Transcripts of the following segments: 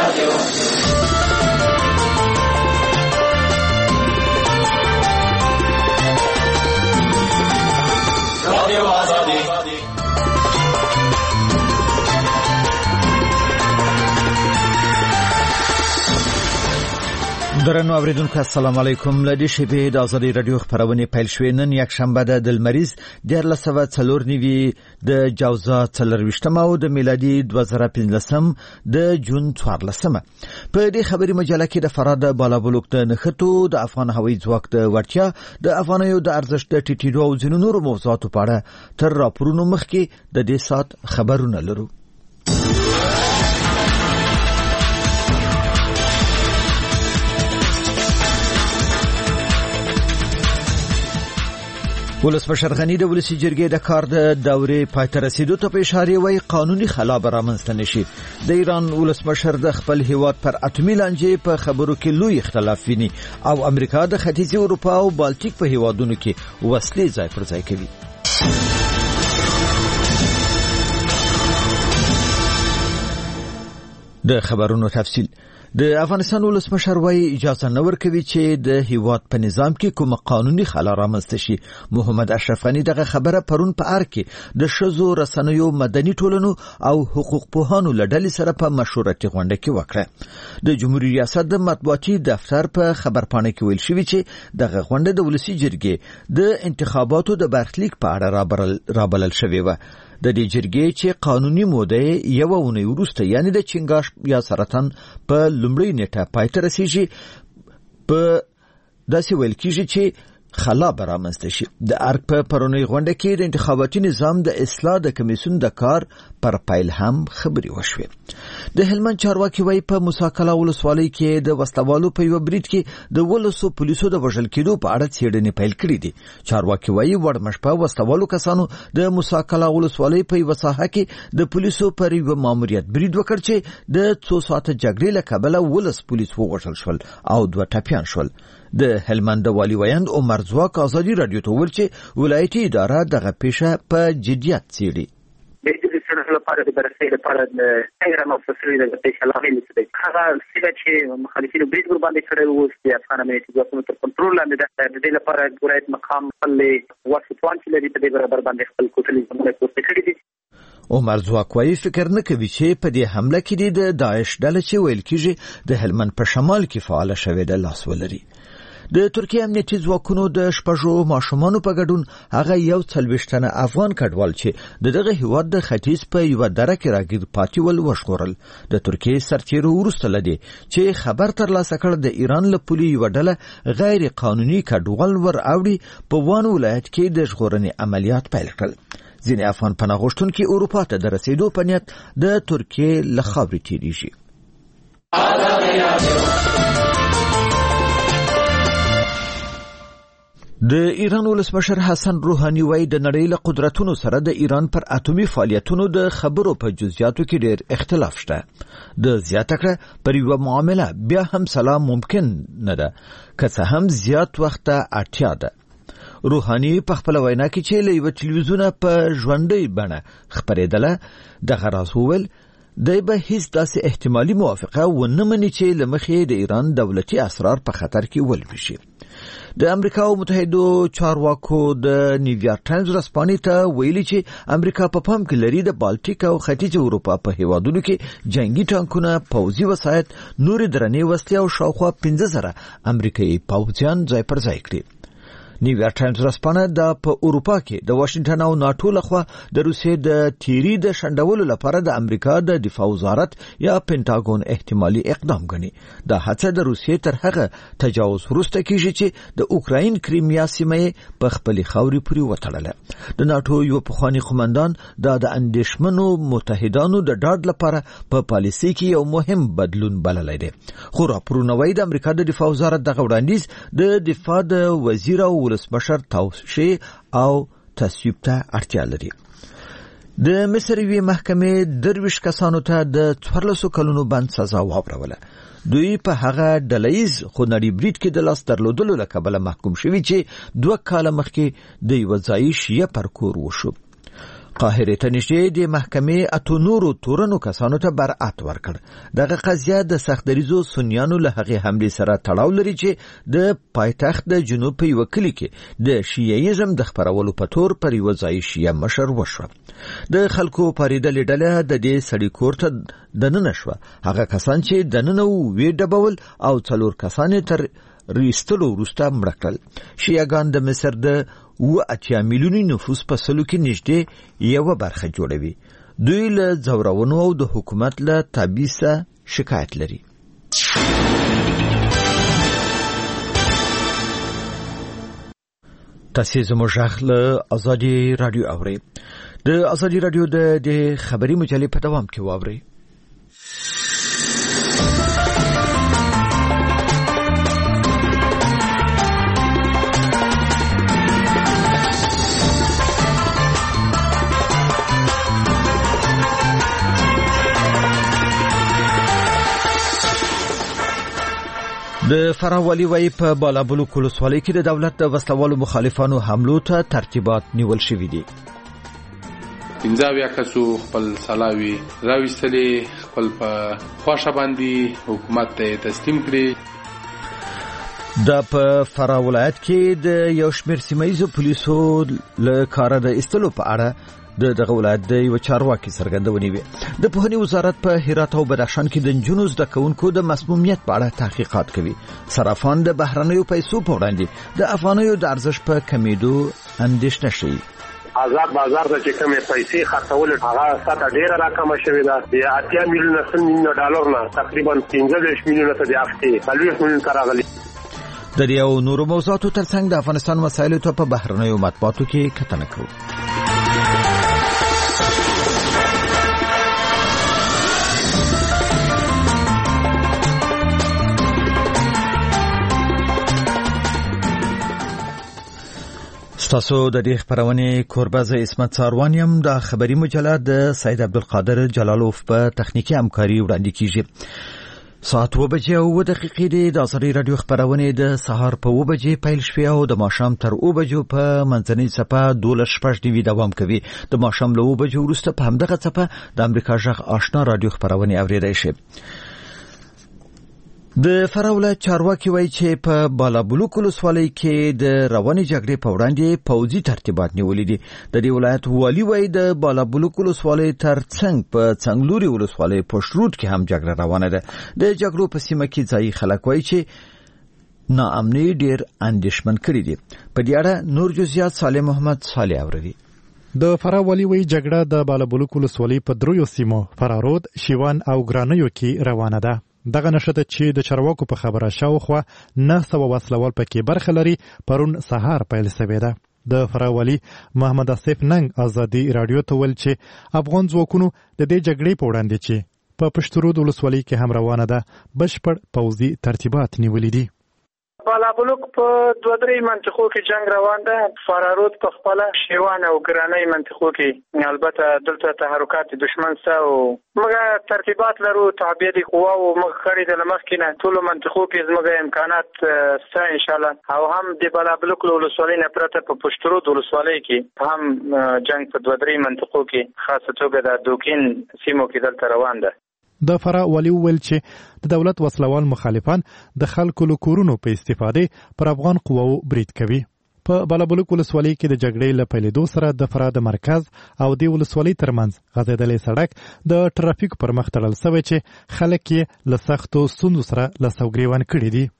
درنو اوریدونکو السلام علیکم. لدی شبه د آزادی رادیو خبرونه پیل شوې. نن یک شنبه د لمریز 14 د جوزا 23 او د میلادي 2015 د جون 14. په دې خبري مجله کې د فراد بالابلوک د نخټو د افغان هوایي ځواک د ورتیا د افغانیو د ارزښت د ټیټېدو او ځینو نورو موضوعاتو په اړه تر راپورونو مخکې د دې سات خبرونه لرو. ولسمشر غنی د ولسی جرګې د کار د دورې پای ته رسیدو ته په اشاره وی قانوني خلا به رامنځته نشي. د ایران ولسمشر د خپل هیواد پر اټومي لانجې په خبرو کې لوی اختلاف ویني او امریکا د ختیځې اروپا او بالټیک په هیوادونو کې وسلې ځای پر ځای کوي. د خبرونو تفصیل. د افغانستان ولسمشر وايي اجازه نه ورکوي چې د هیواد په نظام کې کوم قانوني خلا رامنځته شي. محمد اشرف غنی دغه خبره پرون په ار کې د شذو رسنیو مدني ټولنو او حقوق پوهانو لړل سره په مشورتي غونډه کې وکړه. د جمهوریت ریاست د مطبوعاتي دفتر په خبرپاڼه کې ویل شوی چې دغه غونډه د ولسی جرګې د انتخاباتو د برخلیک په اړه رابلل شوی و. د دې جرګې چې قانوني موده یو اونۍ وروسته یعنی د چنګاش یا سرطان په لومړۍ نیټه پای ته رسیږي، په داسې ویل کېږي چې خلا برامنځته شي. د ارګ په پرونی غونډه کې د انتخاباتي نظام د اصلاح د کمیسیون د کار پر پیل هم خبري وشوه. د هلمند چارواکي وای په موساکلا ولسوالۍ کې د وسلوالو په یو بریټ کې د ولسو پولیسو د وژل کېدو په اړه څېړنې پیل کړې دي. چارواکي وای وړمشپه وسلوالو کسانو د موساکلا ولسوالۍ په یو ساحه کې د پولیسو پر یو ماموریت برید وکړ چې د 2 ساعته جګړې له کبله ولس پولیس ووژل شول او 2 ټپیان شول. د هلمند والي ویاند عمر ځواک آزادي رادیو ته ویل چې ولایتي اداره دغه پیښه په جدیت څېړي. د دې سره لپاره د بررسي لپاره د څنګه مفصلي د پیښې لاندې لیدل هغه چې مخالفینو برید ور باندې کړی وو چې افغان امنیتي ځواکونو تر کنټرول لاندې ده. د دې لپاره ولایت مقام خپل وسوان چې لري په دې برابر باندې خپل کوټلي زموږ پوسټ کړی دي. عمر ځواک وايي فکر نه کوي چې په دې حمله کې د داعش ډله چې ویل کېږي د هلمند په شمال کې فعال شوې ده لاس ولري. د ترکیه امنیتي ځواکونو د شپږو ماشومانو په ګډون هغه 41 تنه افغان کډوال چې دغه هیواد د ختیځ په یو دره کې راګیر پاتې ول وشغورل. د ترکیه سرتیرو ورسته لدی چې خبر تر لاسه کړ د ایران له پولي یو ډله غیر قانوني کډوال ور اوړي په وان ولایت کې د ژغورنې عملیات پیل کړل. ځینې افغان پناه غوښتونکي اروپا ته د رسیدو په نیت د ترکیه له خاورې تیریږي. د ایران ولسمشر حسن روحاني وايي د نړۍ له قدرتونو سره د ایران پر اټومي فعالیتونو د خبرو په جزئیاتو کې ډېر اختلاف شته. د زیاته کړه پر یو معامله بیا هم سلام ممکن نه ده که څه هم زیات وخت اړتیا ده. روحاني په خپل وینا کې چې له یو ټلویزیون په ژوندۍ بڼه خبرېدله دغه راز وویل د به هیڅ داسې احتمالي موافقه ونه مني چې لمخې د ایران دولتي اسرار په خطر کې ولويږي. د امریکا او متحدو چارواکو د نیویارک ټایمز رسپانې ته ویلي چې امریکا په پام کې لري د بالټیک او ختیځ اروپا په هیوادونو کې جنگي ټانکونه، پوځي وسایط، نورې درنې وسلې او شاوخوا 15,000 امریکایي پوځیان ځای پر ځای کړي. نیویارک ټایمز رسپانه د په اروپا کې د واشنگټن او ناتو لخوا د روسیې د تیری د شندولو لپاره د امریکا د دفاع وزارت یا پینټاګون احتمالي اقدام غني. د هڅه د روسیې تر هغه تجاوز وروسته کیږي چې د اوکراین کریمیا سیمه په خپل خاوري پوري وتړله. د ناتو یو پخوانی قومندان د اندیشمنو متحدانو د ډاډ لپاره په پالیسي کې یو مهم بدلون بللی دی. خو راپورونه وايي د امریکا د دفاع وزارت دغه وړاندیز د دفاع د وزیر او ولسمشر توشیح او تصویب ته اړتیا لري. د مصر وی محکمې 23 کسانو ته د 14 کلونو بند سزا واوروله. دوی په هغه ډلهیز خونړي بریټ کې د لاس درلودلو له کبله محکوم شوي چې 2 کاله مخکې د یو ځایي شیعه پرکور وشو. قاهره ته نږدې د محکمې اتو نورو تورنو کسانو ته برأت ورکړ. دغه قضیه د سختدریزو سنیانو له هغې حملې سره تړاو لري چې د پایتخت د جنوب په یوه کلي کې د شیعیزم د خپرولو په تور پر یوه ځایي شیعه مشر وشوه. د خلکو پارېدلې ډله د دې سړي کور ته دننه شوه. هغه کسان چې دننه وې ډبول او 4 کسان تر ریستلو وروسته مړه کړل. شیعهګان د مصر د 80 میلیوني نفوس په سلو کې نږدې یوه برخه جوړوي. دوی له ځورونو او د حکومت له تبعیض شکایت لري. تاسو زموږ غږ له ازادي رادیو اورئ. د ازادي رادیو د خبري مجلې په دوام کې واورئ. د فراولي وای په بالابلوک ولسوالۍ کې د دولت د وسلوالو مخالفانو حملو ته ترتیبات نیول شوي دي. 15 کسو خپل سلاوي راوستلې خپل په خوښه باندې حکومت ته تسلیم کړي. د په فراه ولایت کې د یو شمېر سیمه‌ییزو پولیسو له کاره د ایستلو په اړه دغه ولایت د یو چارواکي څرګندونې وي. د پوهنې وزارت په هرات او بدخشان کې د نجونو زده کوونکو د مسمومیت په اړه تحقیقات کوي. صرافان د بهرنیو پیسو په وړاندې د افغانیو د ارزښت په کمیدو اندېښنه شي. آزاد بازار ته چې کومې پیسې خرڅول هغه ساته ډیره راکمه شوې ده. د 80 میلیونه ډالر نه تقریبا 15 میلیونه ته د هفتې 40 میلیونه ته راغلي. د دې او نورو موضوعاتو ترڅنګ د افغانستان مسایلو ته په بهرنیو مطبوعاتو کې کتنه کوو. تاسو د دې خبرونه کوربه عصمت ساروانیم. د خبري مجله د سید عبدالقادر جلالوف په تخنیکی همکاري وړاندې کیږي. ساعت 2:02 د ازادي رادیو خبرونه د سهار په 2 پیل شوه او د ماښام تر 2 په منځنۍ صفه 12:15 دوام کوي. د ماښام له 2 وروسته په همدغه صفه د امریکا ژغ آشنا رادیو خبرونه اوریدای شي. د فراه ولایت چارواکي وایي چې په بالابلوک ولسوالۍ کې د روانې جګړې په وړاندې پوځي ترتیبات نیولې دي. د دې ولایت والي وایي د بالابلوک ولسوالۍ ترڅنګ په څنګلوري ولسوالۍ پشترود کې هم جګړه روانه ده. د جګړو په سیمه کې ځایي خلک وایي چې ناامني ډېر اندېښمن کړي دي. په دې اړه نور جزئیات صالح محمد صالح اوري. د فراه والي وایي جګړه د بالابلوک ولسوالۍ په 3 سیمو فرارود، شیوان او ګرانیو کې روانه ده. دغه نشته چې د چارواکو په خبره شاوخوا 900 وسلوال پکې برخه لري پرون سهار پیل شوې ده. د فراه والي محمد اسف ننګ ازادي رادیو ته ویل چې افغان ځواکونو د دې جګړې په وړاندې چې په پشترود ولسوالۍ کې هم روانه ده بشپړ پوځي ترتیبات نیولي دي. بالابلوک په 2-3 منطقو کې جنگ روان ده. فرارود په خپل شیوان او ګرانۍ منطقو کې البته دلته تحرکات دشمن سره او موږ ترتیبات لرو تابع دي قوا او موږ خرید لمخ کې نه ټول منطقو کې زموږ امکانات سته ان شاء الله. او هم د بالابلوک ولسوالۍ نه پرته په پشترود ولسوالۍ کې هم جنگ په 2-3 منطقو کې خاصه توګه د دوکین سیمو کې دلته روان ده. د فراه والي ویل چې د دولت وسلوال مخالفان د خلکو له کورونو په استفاده پر افغان قواو برید کوي. په بالابلوک ولسوالۍ کې د جګړې له پیلېدو سره د فراه د مرکز او د ولسوالۍ ترمنځ غځېدلې سړک د ټرافیک پر مخ تړل شوی چې خلک یې له سختو ستونزو سره لاس ګریوان کړي دي.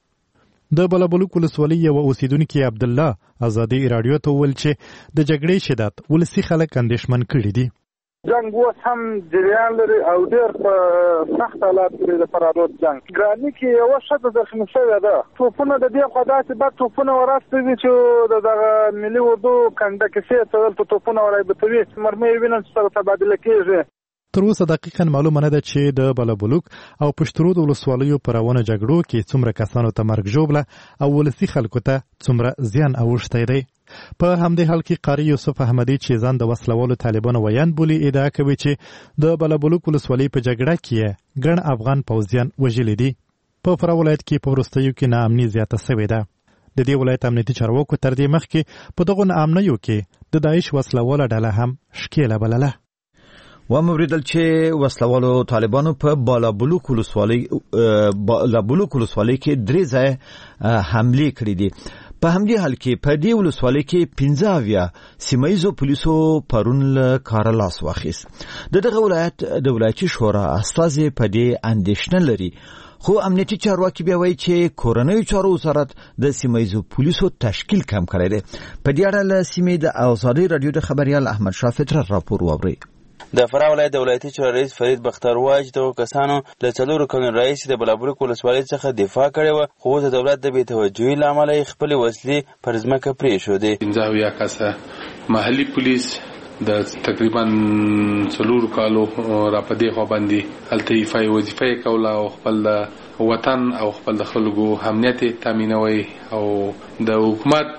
د بالابلوک ولسوالۍ یو اوسیدونکي عبد الله ازادي رادیو ته ویل چې د جګړې شدت ولسی خلک اندېښمن کړي دي. جنگ اوس هم جریان لري او ډېر په سخت حالات کې د فرارود جنگ. ګراني کې یوه ښځه زخمي شوې ده. توپونه د دې خوا داسې بد توپونه وراسته دي چې د دغه ملي اردو کنډه کیسې ته دلته توپونه ورایبتوي. مرمۍ وینم چې سره تبادله کېږي. تر اوسه دقیقاً معلومه نه ده چې د بالابلوک او پشترود ولسوالیو په روانه جګړو کې څومره کسانو ته مرګ ژوبله او ولسي خلکو ته څومره زیان اوښتی دی. په همدې حال کې قاری یوسف احمدي چې ځان د وسلوالو طالبانو ویان بولي ادعا کوي چې د بالابلوک ولسوالۍ په جګړه کې ګڼ افغان پوځیان وژلي دي. په فراه ولایت کې په وروستیو کې ناامني زیاته شوې ده. د دې ولایت امنیتي چارواکو تر دې مخکې په دغو ناامنیو کې د داعش وسلواله ډله هم شکیله بلله. وموریدل چې وسلوالو طالبانو په بالابلوک ولسوالۍ کې 3 ځای حمله کړې دي. په همدې حال کې په دې ولسوالۍ کې 15 سیمایزو پولیسو پرون له کار لاس واخیست. دغه ولایت د ولایتي شورا استازي په دې اندېښنه لري، خو امنیتي چارواکي بیا وایي چې کورنیو چارو وزارت د سیمایزو پولیسو تشکیل کم کړی دی. په دې اړه له سیمې د آزادۍ رادیو د خبريال احمد شاه فطرت راپور واوري. د فراه ولایت د ولایتي شورا رئیس فرید بختر وایي چې دغو کسانو له 4 کلونو راهیسې د بالابلوک ولسوالۍ څخه دفاع کړې وه، خو اوس د دولت د بېتوجهۍ له امله یې خپلې وسلې پر ځمکه پرېښودې. 15 کسه محلي پولیس د تقریبا 4 کالو را په دې خوا باندې هلته وظیفه یې کوله او خپل وطن او خپل د خلکو امنیت تامینوي، او د حکومت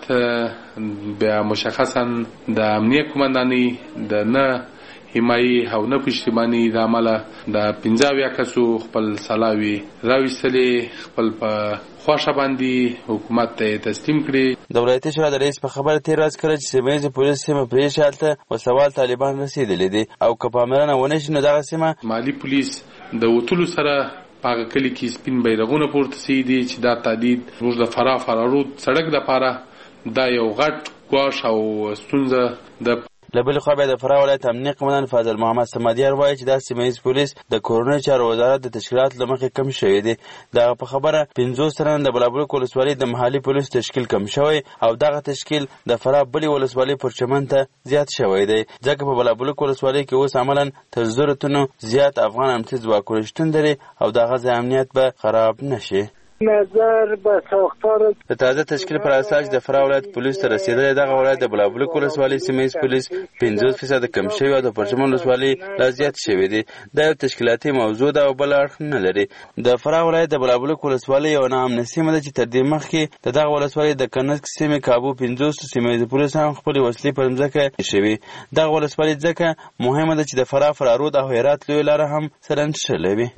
بیا مشخصا د امنیت قومندانۍ د نه حمایي او نه پشتیبانی د عمله د 15 کسو خپل سلاوي راوستلې، خپل په خوښه باندې حکومت ته تسلیم کړي. د ولایتي شورا د رئیس په خبره تیر ورځ کړه چې سیمه پولیس سیمه پرېښې هلته وسوال طالبان رسېدلي دي، او که پاملرنه ونه شي نو دغه سیمه مالي پولیس د وتلو سره هغه کلی کې سپین بیرغونه پورته سوي دي چې دا تهدید زموږ د فرارود سړک دپاره دا یو غټ ګواښ او ستونزه ده. له بلې خوا بیا د فراه ولایت امنیه قومندان فاضل محمد سمدیار وایي چې دا سیمه پولیس د کورنیو چارو وزارت د تشکیلاتو له مخې کم شوی دی. دغه په خبره 50 تنه د بالابلوک ولسوالۍ د محلي پولیسو تشکیل کم شوی، او دغه تشکیل د فراه بلې ولسوالۍ پر چمن ته زیات شوی دی، ځکه په بالابلوک ولسوالۍ کې اوس عملاً تر 1000 تنو زیات افغان امنیتي ځواکونه شتون لري، او دغه ځای امنیت به خراب نشي. نظر به ساختار د تازه تشکیل پر اساس د فراه ولایت پولیس ته رسیدلی. دغه ولایت د بالابلوک ولسوالۍ سیمه پولیس 50% کم شوی او د پرچمن ولسوالۍ لا زیات شوی دی. دا یو تشکیلاتي موضوع ده او بل اړخ نه لري. د فراه ولایت د بالابلوک ولسوالۍ یو ناامنه سیمه ده چې تر دې مخکې د دغه ولسوالۍ د کنسک سیمې کابو 50 سیمه پولیس هم خپلې وسلې پر ځمکه شوي. دغه ولسوالۍ ځکه مهمه ده چې د فراه فرارود او هرات لویه لاره هم سره نښلوي.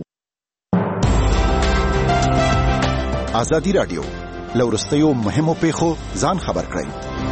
ازادي رادیو لورستیو مهمو پیښو ځان خبر کړئ.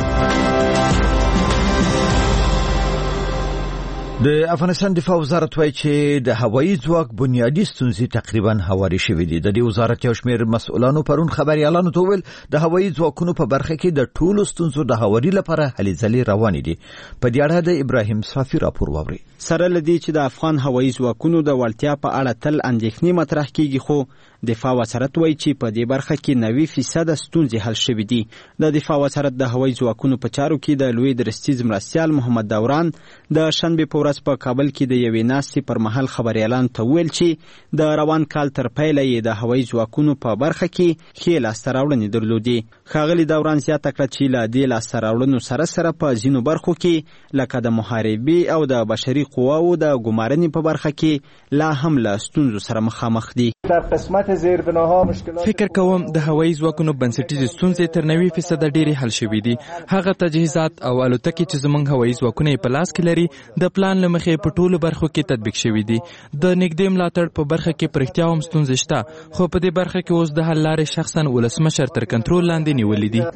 د افغانستان دفاع وزارت وایي چې د هوایي ځواک بنیادی ستونزې تقریبا هواري شوې دي. د دې وزارت یو شمېر مسؤلانو پرون خبريالانو ته ویل د هوایي ځواکونو په برخه کې د ټولو ستونزو د هواري لپاره هلې ځلې روانې دي. په دې اړه د ابراهیم صافي راپور واوري. سره لدی چې د افغان هوایي ځواکونو د وړتیا په اړه تل اندېښنې مطرح کیږي، خو دفاع وزارت وایي چې په دې برخه کې 90% ستونزې حل شوې دي. د دفاع وزارت د هوایي ځواکونو په چارو کې د لوی درستیز مرستیال محمد دوران د شنبه په ورځ په کابل کې د یوې ناستې پر مهال خبريالانو ته ویل چې د روان کال تر پیله یې د هوایي ځواکونو په برخه کې ښې لاسته راوړنې درلودې. ښاغلي دوران زیاته کړه چې له دې لاسته راوړنو سره سره په ځینو برخو کې لکه د محاربې او د بشري قواو د ګمارنې په برخه کې لا هم له ستونزو سره مخامخ دي. در قسمت زیربناها مشکلات فکر کوم د هوایي ځواکونو بنسټیزې ستونزې تر 90% ډېرې حل شوې دي. هغه تجهیزات او الوتکې چې زموږ هوایي ځواکونه په لاس کې لري د پلان له مخې په ټولو برخو کې تطبیق شوي دي. د نږدې ملاتړ په برخه کې پرختیا هم ستونزې شته، خو په دې برخه کې اوس د حل لارې شخصا ولسمشر تر کنټرول لاندې نیولې دي.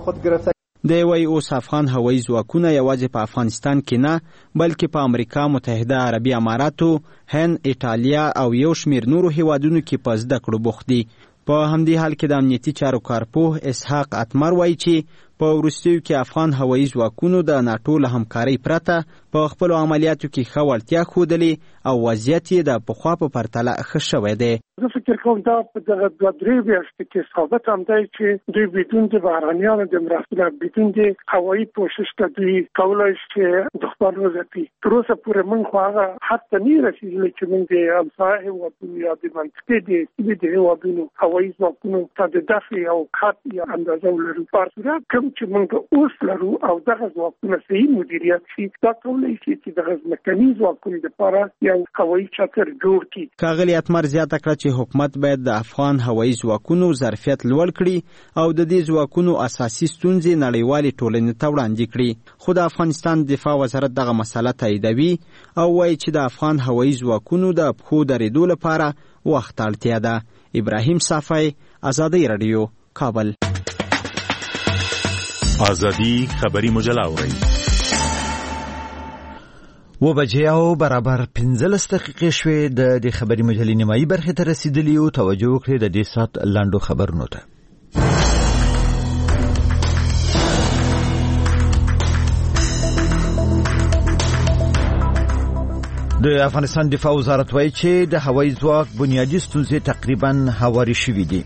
دی وایي اوس افغان هوایي ځواکونه یوازې په افغانستان کې نه بلکې په امریکا متحده عربي اماراتو، هند، ایټالیا او یو شمېر نورو هیوادونو کې په زده کړو بوخت دي. په همدې حال کې د امنیتي چارو کارپوه اسحاق اتمر وایي چې په وروستیو کې افغان هوایي ځواکونو د ناټو له همکارۍ پرته په خپلو عملیاتو کې ښه وړتیا ښودلې او وضعیت یې د پخوا په پرتله ښه شوی دی. زه فکر کوم دا په دغه 2-3 میاشتو کې ثابت هم دی چې دوی بدون د بهرنیانو د مرستې نه، بدون د هوایي پوشش ته دوی کولی شي چې دښمن وځپي. تر اوسه پورې موږ خو هغه حد ته نه رسېدلي چې موږ د همسایه هېوادونو یا د منطقې د سیمې د هېوادونو هوایي ځواکونو ته د دفع او خط یا اندازه ولرو. په صورت کوم چې موږ اوس لرو او دغه ځواکونه صحیح مدیریت شي، دا کولی شي چې دغه ځمکني ځواکونو لپاره یو هوایي چتر جوړ کړي. ښاغلي اتمر زیاته کړه چې حکومت باید د افغان هوایي ځواکونو ظرفیت لوړ کړي او د دې ځواکونو اساسي ستونزې نړیوالې ټولنې ته وړاندې کړي. خو د افغانستان دفاع وزارت دغه مسله تاییدوي او وایي چې د افغان هوایي ځواکونو د پښو درېدو لپاره وخت اړتیا ده. ابراهیم صافی، ازادي رادیو، کابل. ازادي خبري مجله اورئ. وبجې او برابر 15 دقیقې شوې د خبري مجلې نیمایي برخه ته رسیدلی او توجه وکړئ د دې سات لاندو خبرونو ته. د افغانستان دفاع وزارت وایي چې د هوایي ځواک بنیادی ستونزې تقریبا هواري شوې دي.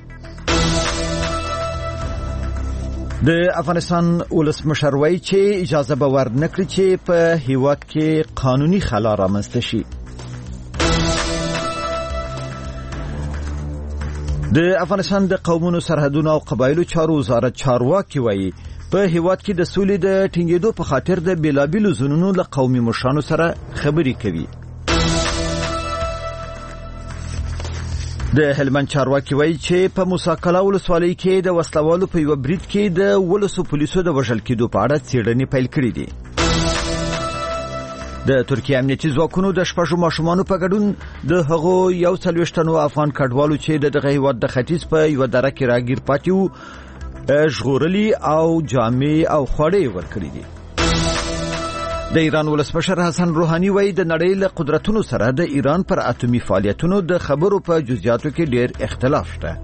د افغانستان ولسمشر وایي چې اجازه به ورنکړي چې په هیواد کې قانوني خلا رامنځته شي. د افغانستان د قومونو سرحدونو او قبایلو چارو وزارت چارواکي وایي په هیواد کې د سولې د ټینګېدو په خاطر د بیلابیلو زونونو له قومي مشرانو سره خبرې کوي. د هلمند چارواکي وایي چې په موسی کلا ولسوالۍ کې د وسلوالو په یو برید کې د ولسو پولیسو د وژل کېدو په اړه څېړنې پیل کړې دي. د ترکیه امنیتي ځواکونو د شپږو ماشومانو په ګډون د هغو 41 افغان کډوالو چې دغه هیواد د ختیځ په یو دره کې راګیر پاتې وو ژغورلي او جامې او خواړې ورکړي دي. د ایران ولسمشر حسن روحاني وایي د نړۍ له قدرتونو سره د ایران پر اټومي فعالیتونو د خبرو په جزئیاتو کې ډېر اختلاف شته.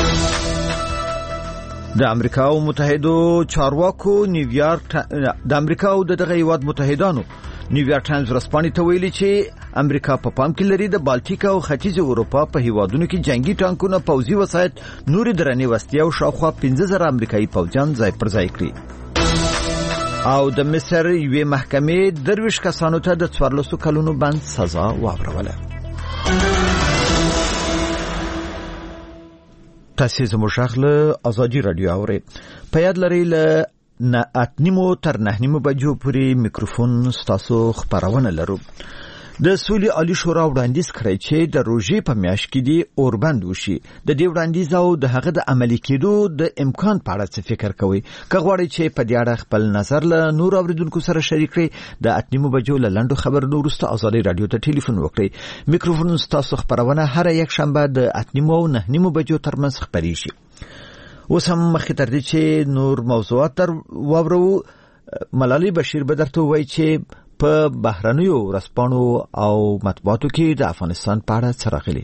د امریکا او متحدو چارواکو د امریکا او دغه هیواد متحدانو نیویارک ټایمز ورځپاڼې ته ویلي چې امریکا په پام کې لري د بالټیک او ختیځ اروپا په هیوادونو کې جنگي ټانکونه، پوځي وسایط، نورې درنې وسلې او شاوخوا 15,000 امریکایي پوځیان ځای پر ځای کړي. او د مصر یوې محکمې 23 کسانو ته د 14 کلونو بند سزا واوروله. تاسو زموږ غږ ازادي رادیو اورئ. په یاد لرئ له 8:30 تر 9:30 بجو پورې میکروفون ستاسو خبرونه لرو. د سولې عالی شورا وړاندیز کړی چې د روژې په میاشت کې دی اوربند وشي. د دې وړاندیز او د هغه د عملي کېدو د امکان په اړه څه فکر کوي؟ که غواړئ چې په دې اړه خپل نظر له نور اوریدونکو سره شریک کړئ، د 8:30 بجو له لنډو خبرونو وروسته ازادي رادیو ته ټلیفون وکړئ. میکروفون ستاسو خبرونه هر یک شنبه د 8:30 او 9:30 بجو ترمنځ خبريږي. اوس هم مخکې تر دې چې نور موضوعات در واورو، ملالۍ بشیر به درته وایي چې په بهرنیو ورځپاڼو او مطبوعاتو کې د افغانستان په اړه څه راغلي.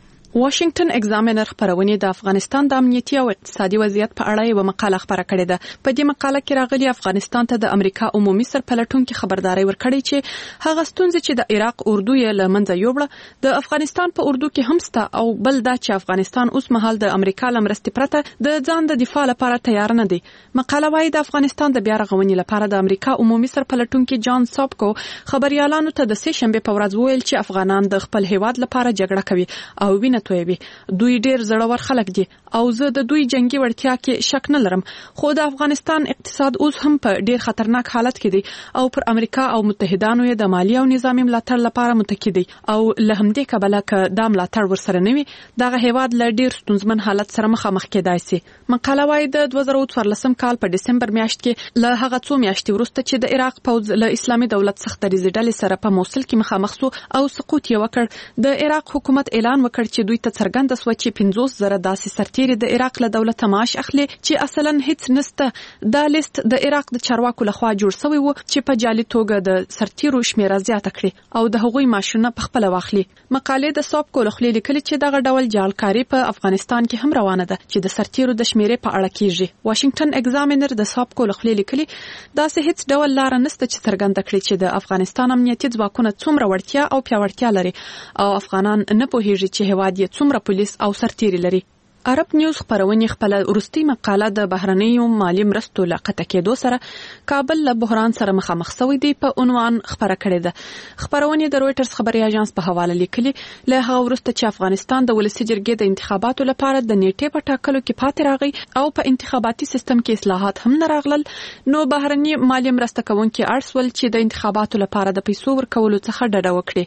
واشنگټن اگزامینر خبرونه د افغانستان د امنیتي او اقتصادي وضعیت په اړه یو مقاله خبره کړې ده. په دې مقاله کې راغلي افغانستان ته د امریکا عمومي سرپلټونکو خبرداري ورکړې چې هغه ستونزې چې د عراق اردو یې له منځه یوړه د افغانستان په اردو کې هم سته، او بل دا چې افغانستان اوس مهال د امریکا لمرستې پرته د ځان د دفاع لپاره تیار نه دی. مقاله وايي د افغانستان د بیا رغونې لپاره د امریکا عمومي سرپلټونکو جان سابکو خبريالانو ته د سه شنبه په ورځ ویل چې افغانان د خپل هیواد لپاره جګړه کوي او وینه تویوي. دوی ډیر زړور خلک دي او زه د دوی جنگي وړتیا کې شک نه لرم، خو د افغانستان اقتصاد اوس هم په ډیر خطرناک حالت کې دی او پر امریکا او متحدانو یې د مالی او نظامی ملاتړ لپاره متکی دي، او له همدې کبله ک د ملاتړ ورسره نه وي دغه هیواد له ډیر ستونزمن حالت سره مخامخ کېدای شي. مقاله وايي د 2014 کال په دسمبر میاشت کې له هغه څو میاشتې وروسته چې د عراق پوځ له اسلامي دولت څخه دریځ ډلې سره په موصل کې مخامخ شو او سقوط یې وکړ، د عراق حکومت اعلان وکړ چې دوی ته څرګند سو چې 50,000 داسې سرتیري د عراق له دولت معاش اخلي چې اصلا هیڅ نسته. دا لیست د عراق د چارواکو لخوا جوړ شوی و چې په جعلي توګه د سرتیرو شمیره زیاته کړي او د هغوی معاشونه په خپل واخلي. مقالې د سابکو لخوا لیکلي چې دغه ډول جعلکاری په افغانستان کې هم روانه ده چې د سرتیرو د شمیرې په اړه کیږي. واشنگټن اگزامینر د سابکو لخوا لیکلي داسې هیڅ ډول لار نشته چې څرګند کړي چې د افغانستان امنیتي ځواکونه څومره وړتیا او پیاوړتیا لري او افغانان نه پوهیږي چې هواد یې څومره پولیس او سرتیري لري. عرب نیوز خبرونه خپل ورستي مقاله د بهرنیو مالی مرستو له قطع کېدو سره کابل له بحران سره مخامخ شوی دی په عنوان خبره کړې ده. خبرونه د رويټرز خبري اژانس په حواله لیکلي له هغه ورسته چې افغانستان د ولسی جرګې د انتخاباتو لپاره د نیټې په ټاکلو کې پاتې راغی او په انتخاباتي سیستم کې اصلاحات هم نه راغلل، نو بهرنی مالی مرسته کوونکي ارسول چې د انتخاباتو لپاره د پیسو ورکولو څخه ډډه وکړي.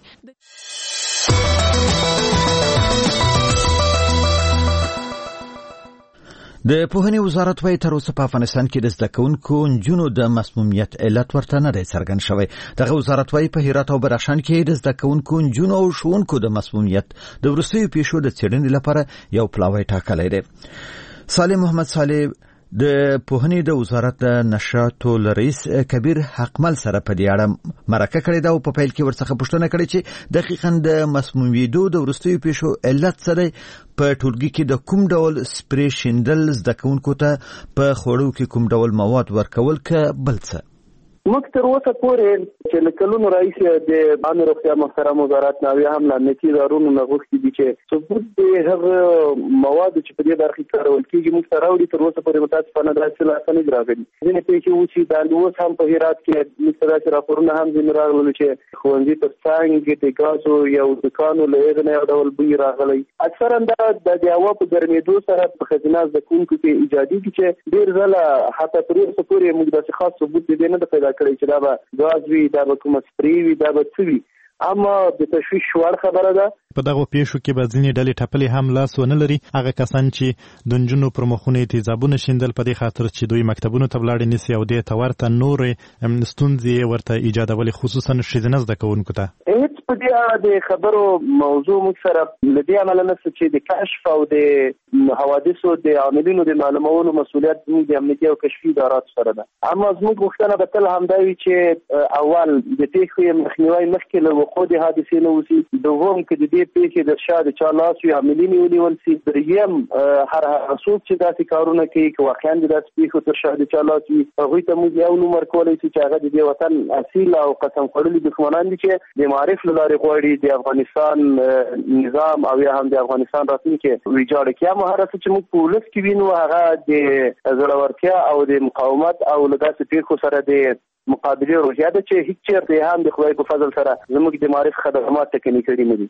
د پوهنې وزارت وايي تر اوسه په افغانستان کې د زده کوونکو نجونو د مسمومیت علت ورته نه دی څرګند شوی. دغه وزارت وايي په هرات او بدخشان کې د زده کوونکو نجونو او ښوونکو د مسمومیت د وروستیو پیښو د څېړنې لپاره یو پلاوی ټاکلی دی. صالح محمد صالح د پوهنې د وزارت د نشراتو رئیس کبیر حقمل سره په دې اړه مرکه کړې ده او په پیل کې ورڅخه پوښتنه کړې چې دقیقاً د مسمومیدو د وروستیو پیښو علت سره په ټولګي کې د کوم ډول سپری شیندل زده کوونکو ته په خوړو کې کوم ډول مواد ورکول که بل څه. موږ تر اوسه پورې چې له کلونو راهیسې د عامه روغتیا محترم وزارت نه یا هم له امنیتي ادارو نه غوښتي دي چې ثبوت د هغه مواد چې په دې برخه کې کارول کېږي موږ ته راوړي. تر اوسه پورې متاسفانه داسې لاسته نه راغلي. ځینې پیښې اوسي دا اوس هم په هرات کې موږ ته داسې راپورونه هم ځینې راغلل چې ښوونځي تر څنګ د ګازو یو دوکانو له هغې نه یو ډول بوی راغلی. اکثرا دا د هوا په ګرمېدو سره په ښځینه زده کوونکو کې ایجادېږي چې ډېر ځله حتی تر اوسه پورې موږ داسې خاص ثبوت د دې نه پیدا کړی چې دا به ګاز وي، دا به کومه سپری وي، دا به څه وي. اما د تشویش وړ خبره ده. په دغه پیښو کې به ځینې ډلې ټپلې هم لاس ونه لري. هغه کسان چې د نجونو پر مخونو تیزابونه شیندل په دې خاطر چې دوی مکتبونو ته ولاړ نیسي او دې ته ورته نورې ستونزې ورته ایجادولې، خصوصا ښځینه زده کوونکو ته. هیڅ په دې اړه د خبرو موضوع موږ سره له دې امله نشته چې د کشف او د حوادثو د عاملینو د معلومولو مسؤلیت زموږ د امنیتي او کشفي اداراتو سره ده. اما زموږ غوښتنه به تل همدا وي چې اول د پیښې مخنیوی مخکې له وقوع د حادثې نه وشي. دوم که د دې پیښې د شا د چا لاس وي عاملین یې ونیول شي. دریم هر هغه څوک چې داسې کارونه کوي که واقعا د داسې پیښو تر شا د چا لاس وي هغوی ته موږ یو نوم ورکولی شو چې هغه د دې وطن اصیل او قسم خوړلي دښمنان دي چې د معارف له لارې غواړي د افغانستان نظام او یا هم د افغانستان راتلونکی ویجاړ کړي. اما هر څه چې موږ په ولس کې وینو هغه د زړورتیا او د مقاومت او له داسې پیښو سره د مقابله روحیه ده چې هیڅ چیرته هم د خدای په فضل سره زموږ د معارف خدمات ټکني کړي نه دي.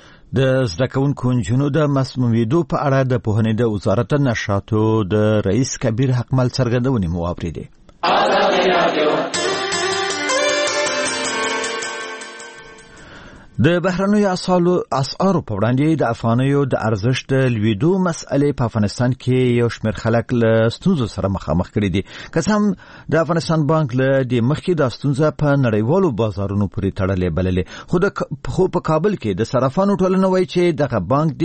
د زده کوونکو نجونو د مسمومیدو په اړه د پوهنې د وزارت نشراتو د رئیس کبیر حقمل څرګندونې مو واورېدې. د بهرنیو اسعارو په وړاندې د افغانیو د ارزښت د لوړېدو مسئلې په افغانستان کې یو شمېر خلک له ستونزو سره مخامخ کړي دي. که څه هم د افغانستان بانک له دې مخکې دا ستونزه په نړیوالو بازارونو پورې تړلې بللې، خو په کابل کې د صرافانو ټولنه وایي چې دغه بانک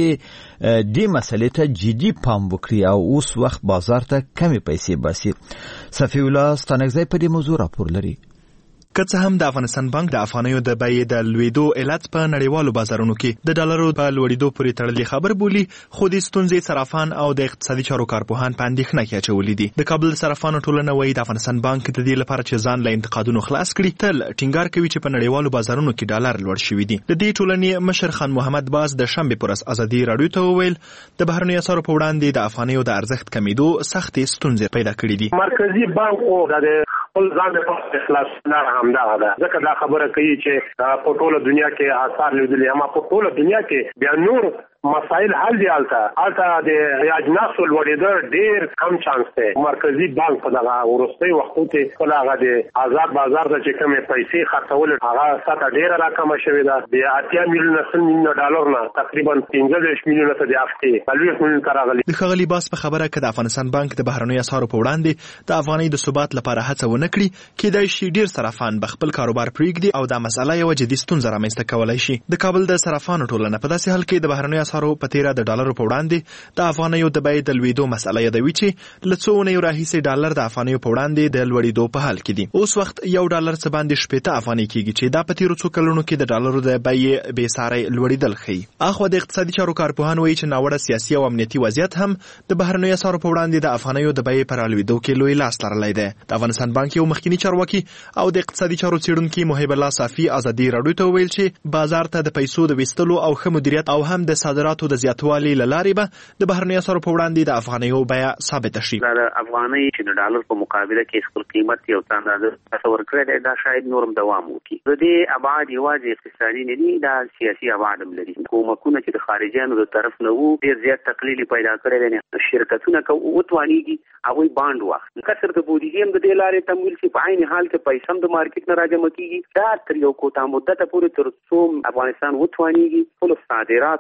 دې مسئلې ته جدي پام وکړي او اوس وخت بازار ته کمې پیسې باسي. صفي الله ستانکزی په دې موضوع راپور لري. که څه هم د افغانستان بانک د افغانیو د بیې د لوړېدو علت په نړیوالو بازارونو کې د ډالرو په لوړېدو پورې تړلې خبر بولي، خو د ستونزې صرافان او د اقتصادي چارو کارپوهان په اندېښنه کې اچولي دي. د کابل صرافانو ټولنه وایي د افغانستان بانک د دې لپاره چې ځان له انتقادونو خلاص کړي تل ټینګار کوي چې په نړیوالو بازارونو کې ډالر لوړ شوي دي. د دې ټولنې مشر خان محمد باز د شنبې پر ورځ ازادي راډیو ته وویل د بهرنیو اسعارو په وړاندې د افغانیو د ارزښت کمیدو سختې ستونزې پیدا کړې دي. مرکزی بانک خپل ځان په اخلاص نه همدا ده ځکه دا خبره کوي چې په ټوله دنیا کې آثار لیدلي، اما په ټوله دنیا کې بیا نور مسائل حل دي. البته د اجناسو لوړېدل ډېر کم چانس دی. مرکزی بانک په دغه وروستي وختو کې خپل هغه د آزاد بازار ته چې کومې پیسې خرڅول هغه سطح ډېره راکمه شوې ده. د 80 میلیونه ډالر نه تقریبا 15 میلیونه ته د هفتې 40 میلیونه ته راغلي. د ښاغلي باس په خبره کې د افغانستان بانک د بهرنیو اسعارو په وړاندې د افغانۍ د ثبات لپاره هڅه ونه کړي، کېدای شي ډېر صرافان به خپل کاروبار پرېږدي او دا مسله یوه جدي ستونزه رامنځته کولی شي. د کابل د صرافانو ټولنه په داسې حال کې د بهرنیو اسعارو په تیره د ډالرو په وړاندې د افغانیو د بیې د لوړېدو مسله یادوي چې له څو اونیو راهیسې ډالر د افغانیو په وړاندې د لوړېدو په حال کې دي. اوس وخت یو ډالر څه باندې 60 افغانۍ کېږي چې دا په تیرو څو کلونو کې د ډالرو د بیې بېساری لوړېدل ښیي. اخوا د اقتصادي چارو کارپوهان وایي چې ناوړه سیاسي او امنیتي وضعیت هم د بهرنیو اسعارو په وړاندې د افغانیو د بیې په رالوېدو کې لوی لاس لرلی دی. د افغانستان بانک یو مخکینی چارواکي او د اقتصادي چارو څېړونکي محب الله صافي ازادي راډیو ته وویل چې بازار ته د پیسو د ویستلو او ښه مدیریت او هم د صادراتو د زیاتوالي له لارې به د بهرنیو اسعارو په وړاندې د افغانیو بیه ثابته شي. د افغانۍ چې د ډالر په مقابله کې خپل قیمت یو څه اندازه تصور کړی دی، دا شاید نورم دوام وکړي. د دې ابعاد یوازې اقتصادي نه دي، دا سیاسي ابعاد هم لري. کومکونه چې د خارجیانو د طرف نه وو ډېر زیات تقلیل پیدا کړی دی. شرکتونه که وتوانېږي هغوی بانډ واخلي، کسر د بودیجې هم د دې لارې تمویل شي، په عین حال کې پیسې هم د مارکیټ نه راجمع کېږي. دا تر یو کوتاه مدته پورې تر څو افغانستان وتوانېږي خپلو صادراتو کچه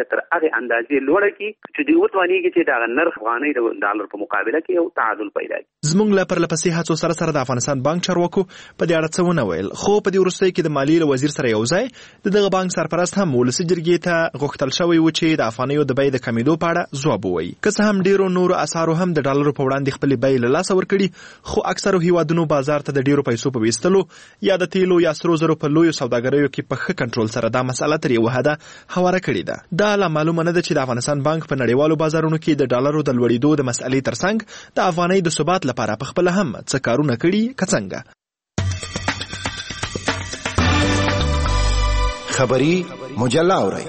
تر هغه اندازې لوړه کی چې دوی وتوانیږي چې دا نرخ افغاني د ډالر په مقابله کې یو تعادل پیدا کړي. زموږ لا پر لپسې هڅو سره د افغانستان بانک چارواکو په دې اړه څه ونه ویل، خو په دې وروستۍ کې د مالیې وزیر سره یو ځای دغه بانک سرپرست هم ولسي جرګې ته غوښتل شوی و چې د افغانیو د بیې د کمیدو په اړه ځواب ووایي. که څه هم ډیرو نورو اسعارو هم د ډالرو په وړاندې خپلې بیې له لاسه ورکړي، خو اکثرو هیوادونو بازار ته د ډیرو پیسو په ویستلو یا د تیلو یا سرو زرو په لویو سوداګریو کې په ښه کنټرول سره دا مسله تر یوه حده هواره کړې ده. دا لا معلومه نه ده چې د افغانستان بانک په نړیوالو بازارونو کې د ډالرو د لوړېدو د مسئلې ترڅنګ د افغانۍ د ثبات لپاره په خپله هم څه کارونه کړي که څنګه. خبری مجله اورئ.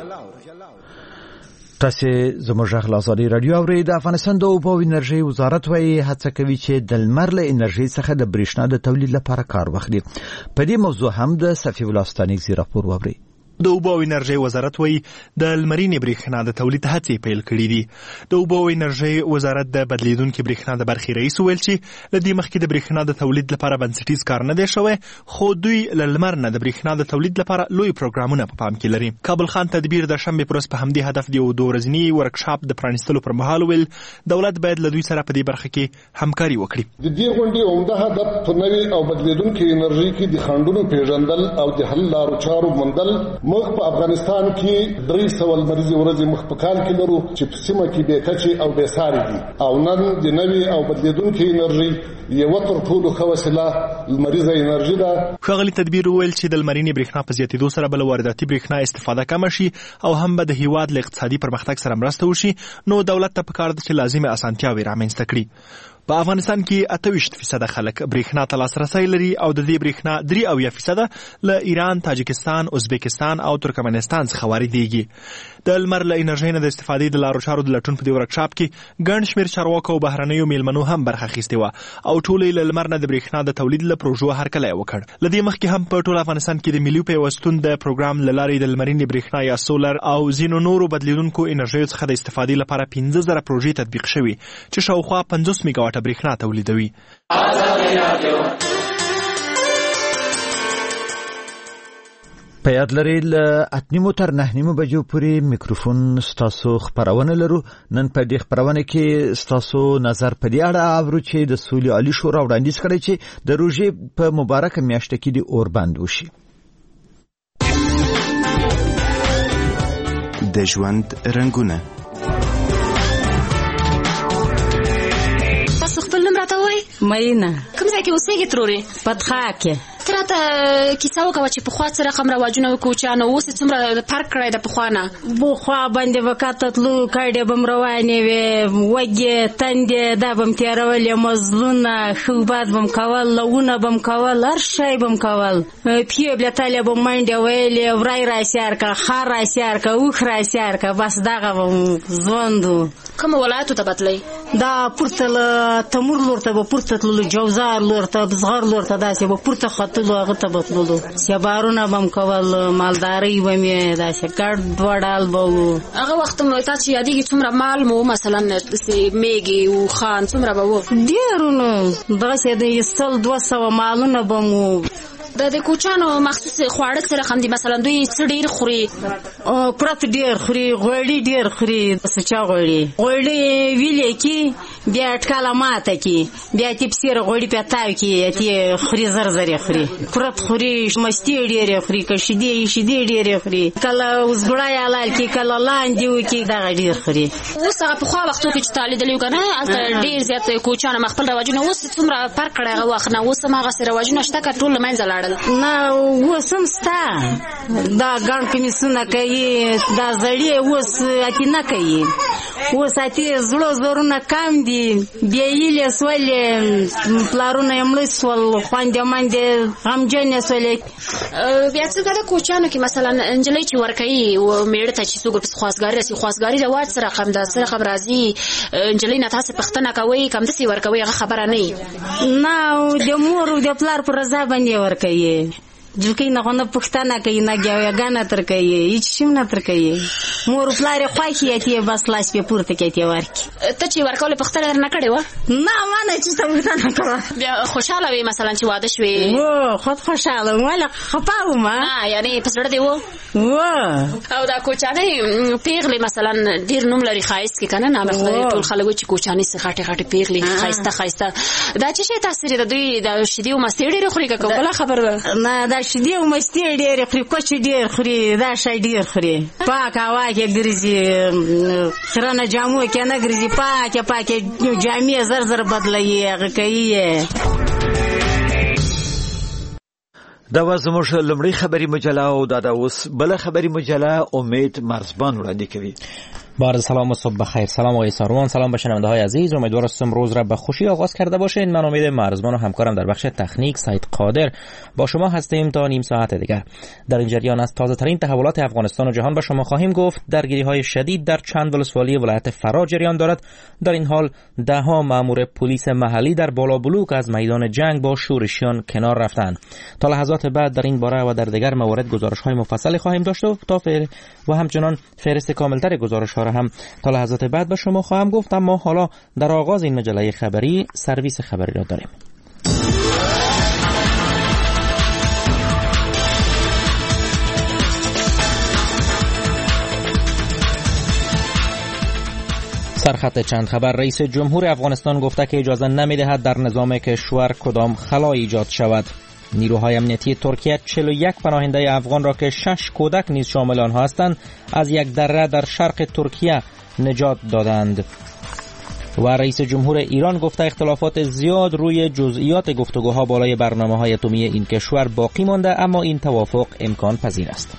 تاسو زموږ غږ له ازادي رادیو اورئ. د افغانستان د اوبو او انرژي وزارت وايي هڅه کوي چې د لمر له انرژي څخه د برېښنا د تولید لپاره کار واخلي. په دې موضوع هم د صفي الله ستانکزي راپور واورئ. د اوبو او انرژي وزارت وايي د لمرینې برېښنا د تولید هڅې پیل کړي دي. د اوبو او انرژي وزارت د بدلیدونکو برېښنا د برخې رئیس ویل چې له دې مخکې د برېښنا د تولید لپاره بنسټیز کار نه دی شوی، خو دوی له لمر نه د برېښنا د تولید لپاره لوی پروګرامونه په پام کې لري. کابل خان تدبیر د شنبې پر ورځ په همدې هدف د یو 2 ورځني ورکشاپ د پرانیستلو پر مهال ویل دولت باید له دوی سره په دې برخه کې همکاري وکړي. د دې غونډې عمده هدف په نوې او بدلیدونکو انرژي کې د خنډونو پیژندل او د حل لارو چارو موندل. موږ په افغانستان کې 300 لمریزې ورځې مخ په کال کې لرو چې په سیمه کې بې کچې او بې ساري دي، او نن د نوې او بدلیدونکو انرژي یو تر ټولو ښه وسیله لمریزه انرژي ده. ښاغلي تدبیر ویل چې د لمرینې برېښنا په زیاتېدو سره بل وارداتي برېښنا استفاده کمه شي او هم به د هیواد له اقتصادي پرمختګ سره مرسته وشي، نو دولت ته پکار ده چې لازمه اسانتیاوې رامنځته کړي. په افغانستان کې 28% خلک برېښنا ته لاسرسی لري او د دې برېښنا 3% له ایران، تاجکستان، ازبکستان او ترکمنستان څخه واردېږي. د لمر له انرژۍ نه د استفادې د لارو چارو د لټون په دې ورکشاپ کې ګڼ شمېر چارواکو او بهرنیو میلمنو هم برخه اخیستې وه او ټول یې له لمر نه د برېښنا د تولید له پروژو هرکلی وکړ. له دې مخکې هم په ټول افغانستان کې د ملي پیوستون د پروګرام له لارې د لمرینې برېښنا یا سولر او ځینو نورو بدلیدونکو انرژیو څخه د استفادې لپاره 15,000 پروژې تطبیق شوي چې شاوخوا 50 میګاواټه برېښنا تولیدوي. په یاد لرئ له 8:30 تر 9:30 بجو پورې میکروفون ستاسو خبرونه لرو. نن په دې خبرونه کې ستاسو نظر په دې اړه اورو چې د سولې عالی شورا وړاندیز کړی چې د روژې په مبارکه میاشت کې د اور بند وشي. د ژوند رنگونه. تاسو خپل نوم راته وایئ؟ مینه. کوم ځای کې اوسېږئ ترورې؟ پتخا کې. ته راته کیسه وکړه چې پخوا څه رقم رواجونه وو کوچیانو، اوس یې څومره فرق کړی ده پخوا نه؟ پخوا باندې به کاته تلو، کډې به م روانې وې، وږې تندې دا به م تېرولې، مزلونه ښوبات به م کول، لوونه به م کول، هر شی به م کول، پښې بلتلې به م منډې ویلې، وری راسیار کړه، خر راسیار کړه، اوښ راسیار کړه، بس دغه به م ژوند و. کومو ولایتو ته به تلئ؟ دا پورته له تمور لور ته به پورته تللو، جوزار لور ته، بزغر لور ته، داسې به پورته ختلو، هغه ته به تللو، سیبارونه به م کول، مالدارۍ به مې داسې ګډ دوړال به وو. هغه وخت مو تا چې یادېږي څومره مال مو مثلا میږې اوښان څومره به وو؟ ډېر نو دغسې د 100-200 مالونه به مو. د کوچانو مخصوص خواړه څه رقم دي؟ مثلا دوی څه ډېر خوري؟ کورت ډېر خوري، غوړي ډېر خوري، سچا غوړي ویلې کې، بیا اټکاله ماته کې، بیا تې پسېره غوړي پیتاو کې تې خوري، زر زر یې خوري، کورت خوري، مستې ډېرې خوري، که شیدې ډېرې خوري، کله اوزګړی حلال کې، کله لاندې وکړي، دغه ډېر خوري. اوس هغه پخوا وختو کې چې تا لیدلي وو که نه، هلته ډېر زیات کوچیانو خپل رواجونه، اوس څومره فرق کړی هغه وخت نه؟ اوس هم هغسې رواجونه شته که ټول له منځه لاړل؟ نه اوس هم شته، دا ګڼ کمیسونه کوي، دا زړې اوس اتې نه کوي، اوس اتې زړه زرونه کم دي، بېهیلې سولې، پلارونه یې مړه سول، خویندې میندې غمجنې سولې. بیا څه د کوچیانو کې مثلا نجلۍ چې ورکوي مېړه ته چې څوک پسې خواستګاري راسي، خواستګاري رواج څه رقم ده؟ څه رقم راځي؟ نجلۍ نه تاسې پوښتنه کوئ که همداسې ورکوئ هغه خبره نه وي؟ نه د مور او د پلار په رضا باندې ورکوي، جوکې نه خو نه پوښتنه کوي، نه ګیاګانه تر کوي، هیڅ شی نه تر کوي. مور پلار خوښي ته بس لاس په پورته کې ته ورکی. ته چې ورکول په ختره نه کړې و؟ نه مانه چې څه نه کړه. بیا خوشاله وې مثلا چې واده شوې؟ و خود خوشاله ولا خپاو ما. یعنی په سره دی و. او دا کوچانه پیغلې مثلا ډیر نوم لري خایست کې کنه نام خدای ټول خلک چې کوچانه سي غټه پیغلې خایسته دا چې تاثیر د دوی د شیدې او مستې ډېر خوري کومه خبر نه دا شیدې او مستې ډېر خوري کوچ ډېر خوري دا شای ډېر خوري پاک هوا کې ګرځي خرانه جامو کې نه ګرځي پاکه جامې زر بدلایي هغه کوي. دا و زموږ لومړی خبری مجله او دا اوس بل خبری مجله امید مرزبان وړاندې کوي. با عرض سلام و صبح بخیر. سلام آقای ساروان، سلام به شنونده های عزیز. امیدوارم امروز را به خوشی آغاز کرده باشین. من امید مرزبان و همکارم در بخش تکنیک سعید قادر با شما هستیم تا نیم ساعت دیگر. در این جریان از تازه ترین تحولات افغانستان و جهان به شما خواهیم گفت. درگیری های شدید در چند ولسوالی ولایت فرا جریان دارد. در این حال ده ها مأمور پلیس محلی در بالابلوک از میدان جنگ با شورشیان کنار رفتند. تا لحظات بعد در این باره و در دیگر موارد گزارش های مفصلی خواهیم داشت و همچنان فهرست کاملتر گزارش ها هم تا لحظات بعد به شما خواهم گفت. اما حالا در آغاز این مجله خبری سرویس خبری را داریم. سرخط چند خبر. رئیس جمهور افغانستان گفته که اجازه نمی‌دهد در نظام کشور کدام خلا ایجاد شود. نیروهای امنیتی ترکیه 41 پناهنده افغان را که 6 کودک نیز شامل آنها هستند از یک دره در شرق ترکیه نجات دادند. و رئیس جمهور ایران گفته اختلافات زیاد روی جزئیات گفتگوها بالای برنامه‌های اتمی این کشور باقی مانده، اما این توافق امکان پذیر است.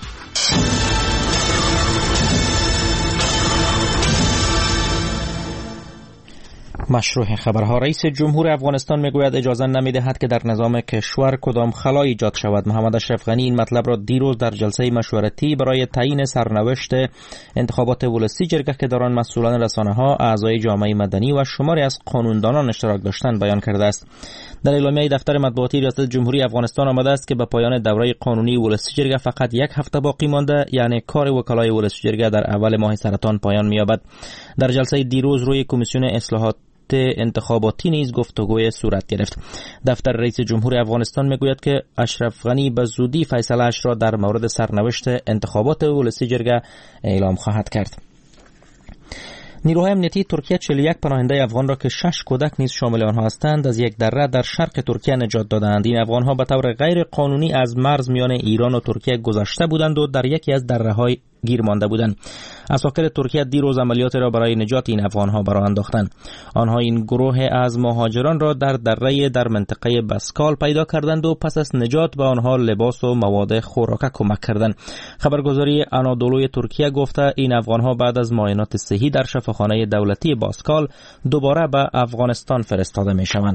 مشروع خبرها. رئیس جمهور افغانستان میگوید اجازه نمیدهد که در نظام کشور کدام خلا ایجاد شود. محمد اشرف غنی این مطلب را دیروز در جلسه مشورتی برای تعیین سرنوشت انتخابات ولسی جرگه که در آن مسئولان رسانه‌ها، اعضای جامعه مدنی و شماری از قانوندانان اشتراک داشتند بیان کرده است. در اعلامیه دفتر مطبوعاتی ریاست جمهوری افغانستان آمده است که به پایان دوره قانونی ولسی جرگه فقط 1 هفته باقی مانده، یعنی کار وکلای ولسی جرگه در اول ماه سرطان پایان می‌یابد. در جلسه دیروز روی کمیسیون اصلاحات انتخاباتی نیز گفتگوی صورت گرفت. دفتر رئیس جمهور افغانستان میگوید که اشرف غنی به زودی فیصله اش را در مورد سرنوشت انتخابات ولسی جرگه اعلام خواهد کرد. نیروهای امنیتی ترکیه 41 پناهنده افغان را که 6 کودک نیز شامل آنها هستند از یک دره در شرق ترکیه نجات دادند. این افغانها به طور غیر قانونی از مرز میان ایران و ترکیه گذشته بودند و در یکی از دره‌های گیر مانده بودند. عساکر ترکیه دیروز عملیات را برای نجات این افغانها برآ انداختند. آنها این گروه از مهاجران را در دره در منطقه بسکال پیدا کردند و پس از نجات به آنها لباس و مواد خوراک کمک کردند. خبرگزاری آنادولوی ترکیه گفته این افغانها بعد از معاینات صحی در شفاخانه دولتی باسکال دوباره به افغانستان فرستاده می‌شوند.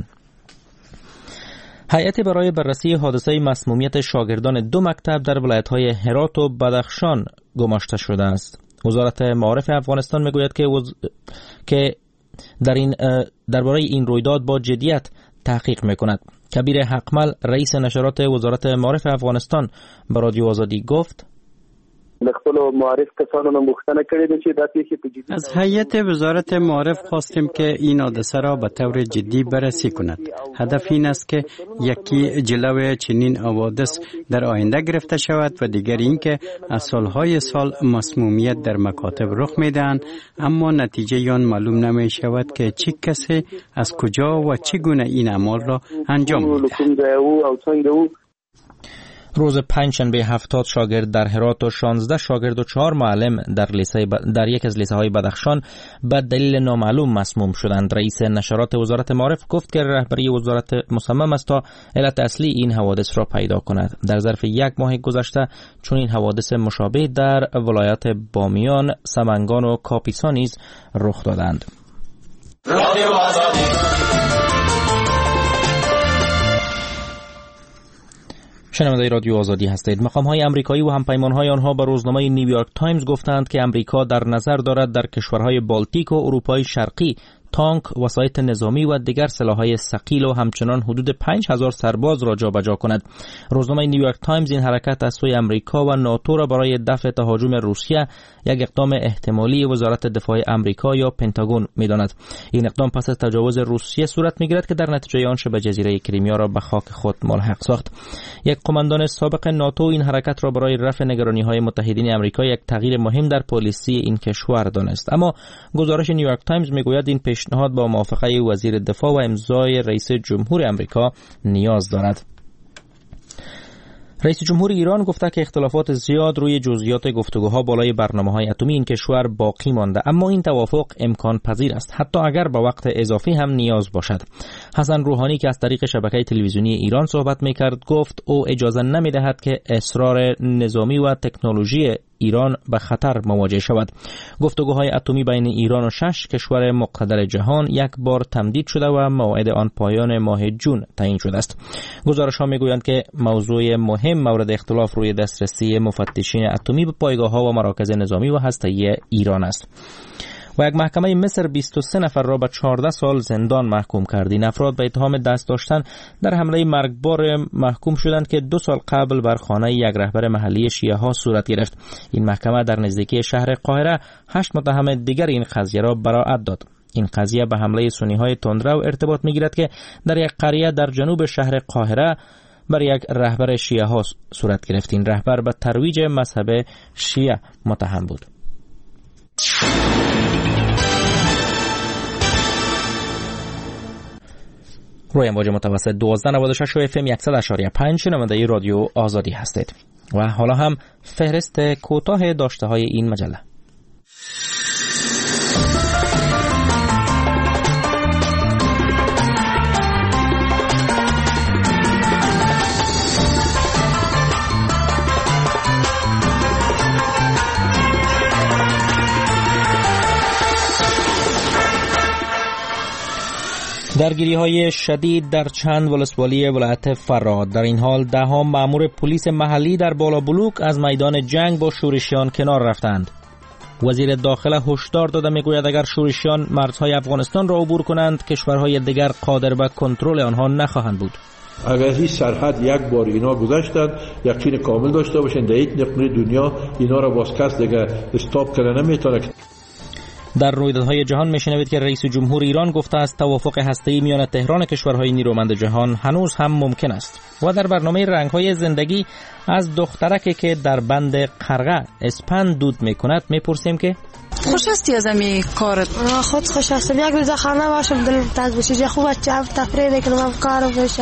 هیئتی برای بررسی حادثه مسمومیت شاگردان 2 مکتب در ولایت‌های هرات و بدخشان گماشته شده است. وزارت معارف افغانستان میگوید که درباره این رویداد با جدیت تحقیق میکند. کبیر حقمل رئیس نشرات وزارت معارف افغانستان به رادیو آزادی گفت خپل معارف کسانو مختنه کړی دی چې دا پیښې په جدي از هیئت وزارت معارف خواستیم که این حادثه را به طور جدی بررسی کند. هدف این است که یکی جلوی چنین حوادث در آینده گرفته شود و دیگر این که از سالهای سال مسمومیت در مکاتب رخ میدهند اما نتیجه آن معلوم نمی شود که چه کسی از کجا و چگونه این اعمال را انجام می‌دهد. روز پنجشنبه 70 شاگرد در هرات و 16 شاگرد و 4 معلم در یک از لیسه های بدخشان به دلیل نامعلوم مسموم شدند. رئیس نشرات وزارت معارف گفت که رهبری وزارت مصمم است تا علت اصلی این حوادث را پیدا کند. در ظرف 1 ماه گذشته چون این حوادث مشابه در ولایت بامیان، سمنگان و کاپیسا نیز رخ دادند. شنونده رادیو آزادی هستید. مقام‌های آمریکایی و همپیمان‌های آنها به روزنامه نیویورک تایمز گفتند که آمریکا در نظر دارد در کشورهای بالتیک و اروپای شرقی تانک، وسایط نظامی و دیگر سلاح‌های ثقیل و همچنان حدود 5000 سرباز را جابجا کند. روزنامه نیویورک تایمز این حرکت از سوی امریکا و ناتو را برای دفع تهاجم روسیه یک اقدام احتمالی وزارت دفاع امریکا یا پنتاگون می‌داند. این اقدام پس از تجاوز روسیه صورت می‌گیرد که در نتیجه آن شبه جزیره کریمیا را به خاک خود ملحق ساخت. یک قماندان سابق ناتو این حرکت را برای رفع نگرانی‌های متحدین امریکا یک تغییر مهم در پالیسی این کشور دانست. اما گزارش نیویورک تایمز میگوید این پیشنهاد با موافقه وزیر دفاع و امضای رئیس جمهور امریکا نیاز دارد. رئیس جمهور ایران گفته که اختلافات زیاد روی جزئیات گفتگوها بالای برنامه‌های اتمی این کشور باقی مانده، اما این توافق امکان پذیر است، حتی اگر با وقت اضافی هم نیاز باشد. حسن روحانی که از طریق شبکه تلویزیونی ایران صحبت می‌کرد گفت او اجازه نمی‌دهد که اسرار نظامی و تکنولوژی ایران به خطر مواجه شود. گفتگوهای اتمی بین ایران و 6 کشور مقتدر جهان یک بار تمدید شده و موعد آن پایان ماه جون تعیین شده است. گزارش‌ها می‌گویند که موضوع مهم مورد اختلاف روی دسترسی مفتشین اتمی به پایگاه‌ها و مراکز نظامی و هسته‌ای ایران است. و یک محکمه مصر 23 نفر را به 14 سال زندان محکوم کرد. این افراد به اتهام دست داشتن در حمله مرگبار محکوم شدند که 2 سال قبل بر خانه یک رهبر محلی شیعه ها صورت گرفت. این محکمه در نزدیکی شهر قاهره 8 متهم دیگر این قضیه را براءت داد. این قضیه به حمله سنی‌های تندرو ارتباط می‌گیرد که در یک قریه در جنوب شهر قاهره بر یک رهبر شیعه ها صورت گرفت. این رهبر به ترویج مذهب شیعه متهم بود. روی امواج متوسط 1296 و FM 100.5 شنونده رادیو آزادی هستید. و حالا هم فهرست کوتاه داشته های این مجله. درگیری‌های شدید در چند ولسوالی ولایت فراد. در این حال 10 مأمور پلیس محلی در بالابلوک از میدان جنگ با شورشیان کنار رفتند. وزیر داخله هشدار داده میگوید اگر شورشیان مرزهای افغانستان را عبور کنند کشورهای دیگر قادر به کنترل آنها نخواهند بود. اگر این سرحد یک بار اینا گذشتند یقین کامل داشته باشند در یک نقطه دنیا اینا را باز کس دیگه استاپ کنه نمیتونه. در رویدادهای جهان میشنوید که رئیس جمهور ایران گفته است توافق هسته‌ای میان تهران کشورهای نیرومند جهان هنوز هم ممکن است. و در برنامه رنگ‌های زندگی از دخترکی که در بند قرغه اسپند دود میکند میپرسیم که خوش هستی از امی کارت؟ خود خوش هستم. یک روز خانه باشم دلم تاز بشه چه خوبه چه تفریح کنم کارم بشه.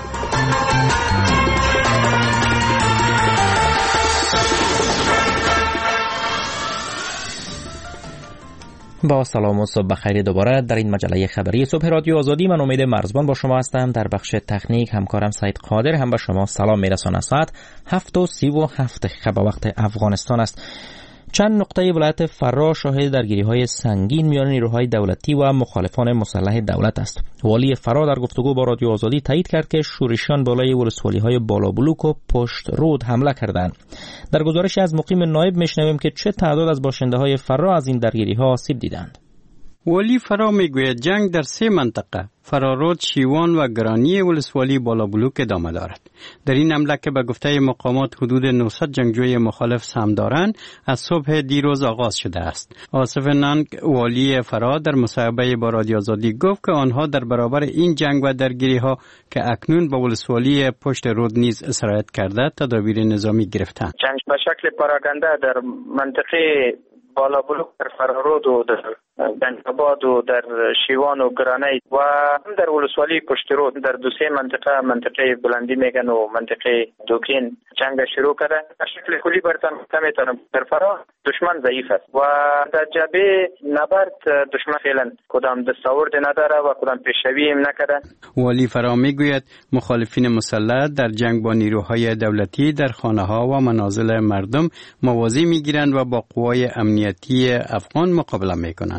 با سلام و صبح بخیر دوباره در این مجله خبری صبح رادیو آزادی. من امید مرزبان با شما هستم. در بخش تکنیک همکارم سعید قادر هم به شما سلام میرساند. ساعت 7:37 به وقت افغانستان است. چند نقطه ولایت فرا شاهد درگیری‌های سنگین میان نیروهای دولتی و مخالفان مسلح دولت است. والی فرا در گفتگو با رادیو آزادی تایید کرد که شورشیان بالای ولسوالی‌های بالابلوک و پشت رود حمله کردند. در گزارشی از مقیم نایب میشنویم که چه تعداد از باشنده‌های فرا از این درگیری‌ها آسیب دیدند. والی فرا میگوید جنگ در 3 منطقه فرارود، شیوان و گرانی ولسوالی بالابلوک ادامه دارد. در این حمله که به گفته مقامات حدود 900 جنگجوی مخالف سهم دارند از صبح دیروز آغاز شده است. آصف نانگ والی فرا در مصاحبه با رادیو آزادی گفت که آنها در برابر این جنگ و درگیری ها که اکنون به ولسوالی پشت رود نیز سرایت کرده تدابیر نظامی گرفتند. جنگ به شکل پراگنده در منطقه بالابلوک در فرارود و در بنگاباد و در شیوان و گرانی و هم در ولسوالی پشت رود در 2 منطقه بلندی میگن و منطقه دوکین جنگ شروع کرده. به شکل کلی برتن میتونم در فرا دشمن ضعیف است و در جبهه نبرد دشمن فعلا کدام دستاورد نداره و کدام پیشروی هم نکرده. والی فرا میگوید مخالفین مسلح در جنگ با نیروهای دولتی در خانه‌ها و منازل مردم موازی میگیرند و با قوای امنیتی افغان مقابله میکنند.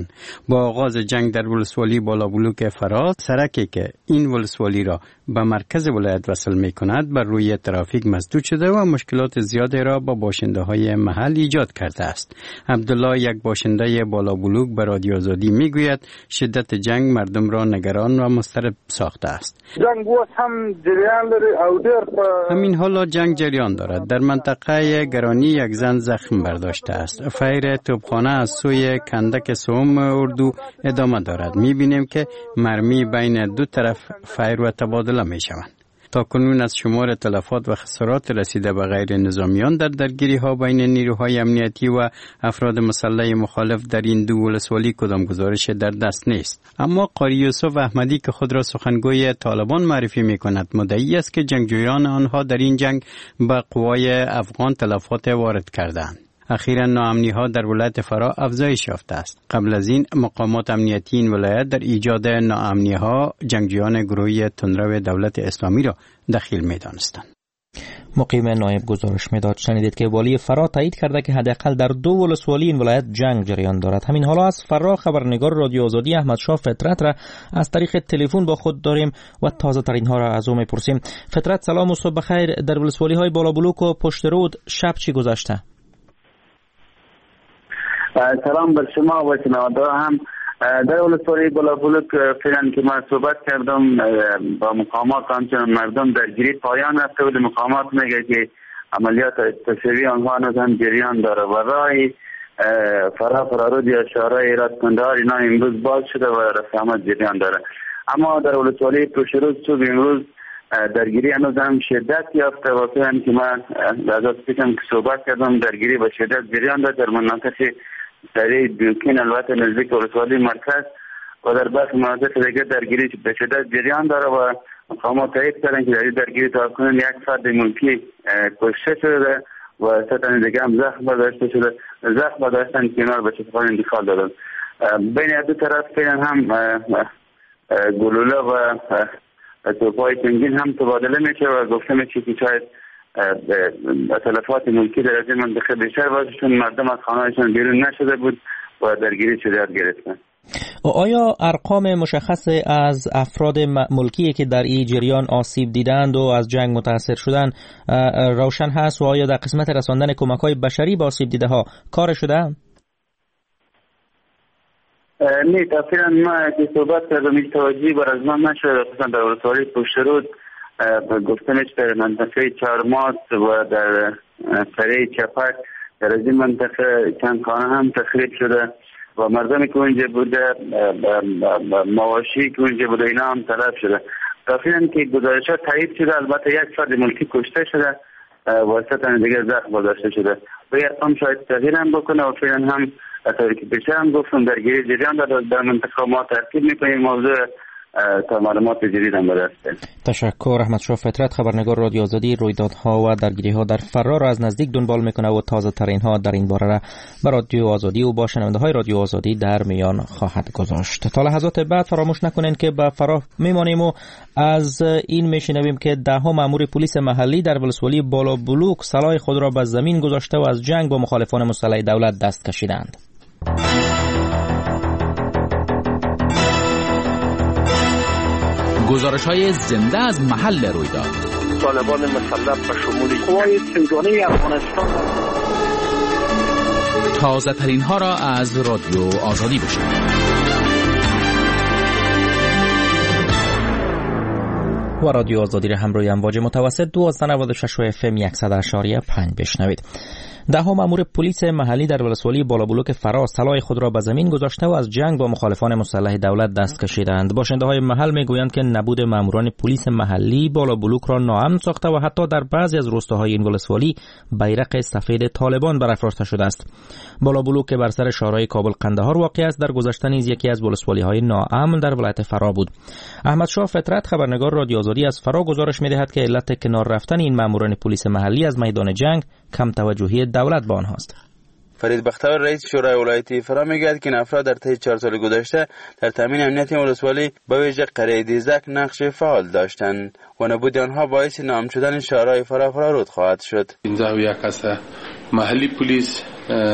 کردند. با آغاز جنگ در ولسوالی بالابلوک فراس، سرکی که این ولسوالی را به مرکز ولایت وصل می کند بر روی ترافیک مسدود شده و مشکلات زیادی را با باشنده های محل ایجاد کرده است. عبدالله، یک باشنده بالابلوک، به رادیو آزادی می گوید شدت جنگ مردم را نگران و مضطرب ساخته است. جنگ هم جریان داره او دیر همین حالا جنگ جریان دارد. در منطقه گرانی یک زن زخم برداشته است. فایر توپخانه از سوی کندک سوم اردو ادامه دارد. می بینیم که مرمی بین دو طرف فایر و تبادله می شوند. تا کنون از شمار تلفات و خسارات رسیده به غیر نظامیان در درگیری ها بین نیروهای امنیتی و افراد مسلح مخالف در این دو ولسوالی کدام گزارش در دست نیست. اما قاری یوسف احمدی که خود را سخنگوی طالبان معرفی می کند مدعی است که جنگجویان آنها در این جنگ به قوای افغان تلفات وارد کردند. اخیراً ناامنی‌ها در ولایت فرا افزایش یافته است. قبل از این مقامات امنیتی این ولایت در ایجاد ناامنی‌ها جنگجویان گروهی تندرو دولت اسلامی را دخیل می‌دانستند. مقیم نایب گزارش میداد. شنیدید که والی فرا تایید کرده که حداقل در 2 ولسوالی این ولایت جنگ جریان دارد. همین حالا از فرا خبرنگار رادیو آزادی احمد شاه فطرت را از طریق تلفن با خود داریم و تازه ترین ها را از او میپرسیم. فطرت، سلام و صبح بخیر. در ولسوالی های بالابلوک و پشت رود شب چی گذشته؟ سلام بر شما و شنونده هم. در ولسوالی بالابلوک فعلا که من صحبت کردم با مقامات همچنان مردم درگیری پایان رفته بود. مقامات میگه که عملیات تشویقی آنها هم جریان داره و راهی فرارود یا شارع ایراد کندهار اینا امروز باز شده و رفت آمد جریان داره. اما در ولسوالی پشترود صبح امروز درگیری هنوز هم شدت یافته و فعلا که من از پیشم که صحبت کردم درگیری با شدت جریان داره در مناطق سریع بیوکین البته نزدیک ولسوالی مرکز و در برخی مناطق دیگه درگیری به شدت جریان داره و مقامات تایید کردن که در این درگیری تا کنون 1 فرد ملکی کشته شده و 3 تن دیگه هم زخم برداشته شده. زخم برداشتن که اینا رو به شفاخانه انتقال دادن. بین دو طرف فعلا هم گلوله و توپای سنگین هم تبادله میشه و گفته میشه که شاید تلفات ملکی در از این منطقه بیشتر باشه چون مردم از خانه‌هاشون بیرون نشده بود و درگیری شدت گرفتن. آیا ارقام مشخص از افراد ملکی که در این جریان آسیب دیدند و از جنگ متاثر شدند روشن هست و آیا در قسمت رساندن کمک‌های بشری به آسیب دیده ها کار شده؟ نه، تقریبا ما که صحبت کردم این توجیه بر از من نشده. خصوصا در ولسوالی پشترود گفته میشه در منطقه چارماس و در سریع چپک در از این منطقه چند خانه هم تخریب شده و مردمی که اونجا بوده مواشی که اونجا بوده اینا هم تلف شده. تقریبا که گزارشات تایید شده البته 1 فرد ملکی کشته شده و 3 تن دیگه زخم برداشته شده و یه ارقام شاید تغییر هم بکنه و فعلا هم طوری که پیش هم گفتم درگیری جریان در منطقه ما ترکیب میکنیم موضوع تا معلومات جدید هم برسته. تشکر. احمد شاه فطرت، خبرنگار رادیو آزادی، رویدادها و درگیری‌ها در فرا را از نزدیک دنبال میکنه و تازه ترین ها در این باره را به رادیو آزادی و با شنونده‌های رادیو آزادی در میان خواهد گذاشت. تا لحظات بعد فراموش نکنین که به فرا میمانیم و از این میشنویم که 10 مأمور پلیس محلی در ولسوالی بالابلوک سلاح خود را به زمین گذاشته و از جنگ با مخالفان مسلح دولت دست کشیدند. گزارش‌های زنده از محل رویداد. طالبان مسلح به شمول قوای سنگانه افغانستان. تازه ترین ها را از رادیو آزادی بشنوید. و رادیو آزادی را همراه امواج متوسط 1296 و FM 100.5 بشنوید. 10 مأمور پلیس محلی در ولسوالی بالابلوک فرا سلاح خود را به زمین گذاشته و از جنگ با مخالفان مسلح دولت دست کشیدند. باشنده‌های محل میگویند که نبود مأموران پلیس محلی بالابلوک را ناامن ساخته و حتی در بعضی از روستاهای این ولسوالی بیرق سفید طالبان برافراشته شده است. بالابلوک که بر سر شارع کابل قندهار واقع است در گذشته نیز یکی از ولسوالی‌های ناامن در ولایت فرا بود. احمد شاه فطرت، خبرنگار رادیو آزادی از فرا گزارش می‌دهد که علت کنار رفتن این مأموران پلیس محلی از میدان جنگ کم توجهی دولت به آنهاست. فرید بختیار رئیس شورای ولایتی فرا میگوید که این افراد در طی 4 سال گذشته در تامین امنیت ولسوالی به ویژه قریه دیزک نقش فعال داشتند و نبود آنها باعث ناامن شدن شارع فرا فرارود خواهد شد. این یک از محلی پلیس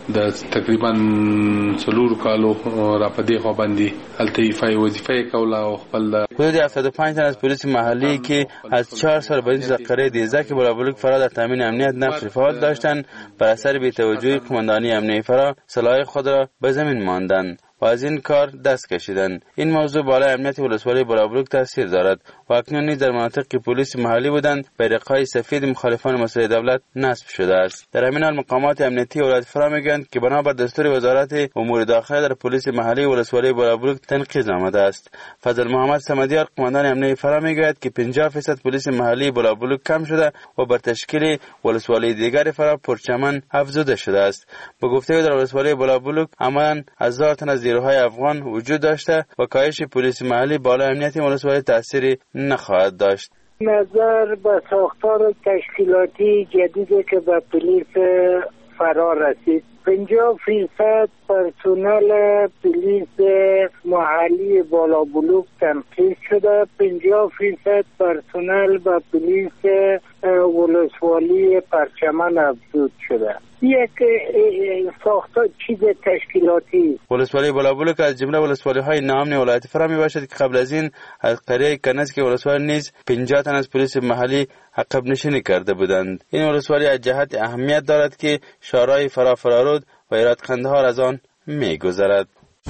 د تقریبا 4 کالو را پدې خو باندې التیفای وظیفه کوله او خپل حدود 75 تن از پلیس محلی که از 4 سال به این قره دیزه که بلابلوک فرا در تامین امنیت نقش فعال داشتند بر اثر بی‌توجهی قماندانی امنیتی فرا سلاح خود را به زمین ماندند و از این کار دست کشیدند. این موضوع بالای امنیت ولسوالی بلابلوک تاثیر دارد و اکنون نیز در مناطق پلیس محلی بودند بیرق‌های سفید مخالفان مسئله دولت نصب شده است. در همین حال مقامات امنیتی ولایت فرا میگویند که بنابر دستور وزارت امور داخله در پلیس محلی ولسوالی بلابلوک تنقیض آمده است. فضل محمد صمدیار قماندان امنیتی فرا میگوید که 50% پلیس محلی بلابلوک کم شده و بر تشکیل ولسوالی دیگر فرا پرچمن افزوده شده است. به گفته در ولسوالی بلابلوک عملاً 1000 تن از نیروهای افغان وجود داشته و کاهش پلیس محلی بالای امنیت ولسوالی تأثیری نخواهد داشت. نظر به ساختار تشکیلاتی جدیدی که به پلیس فرا رسید 50% پرسنل پلیس محلی بالابلوک تنقیض شده، 50% پرسنل به پلیس ولسوالی پرچمن افزود شده. یک ساختار چیز تشکیلاتی. ولسوالی بالابلوک از جمله ولسوالی های ناامن ولایت فرا می باشد که قبل از این از قریه کنسک ولسوالی نیز 50 تن از پلیس محلی عقب نشینی کرده بودند. این ولسوالی از جهت اهمیت دارد که شارع فرارود و ایراد قندهار از آن می گذرد.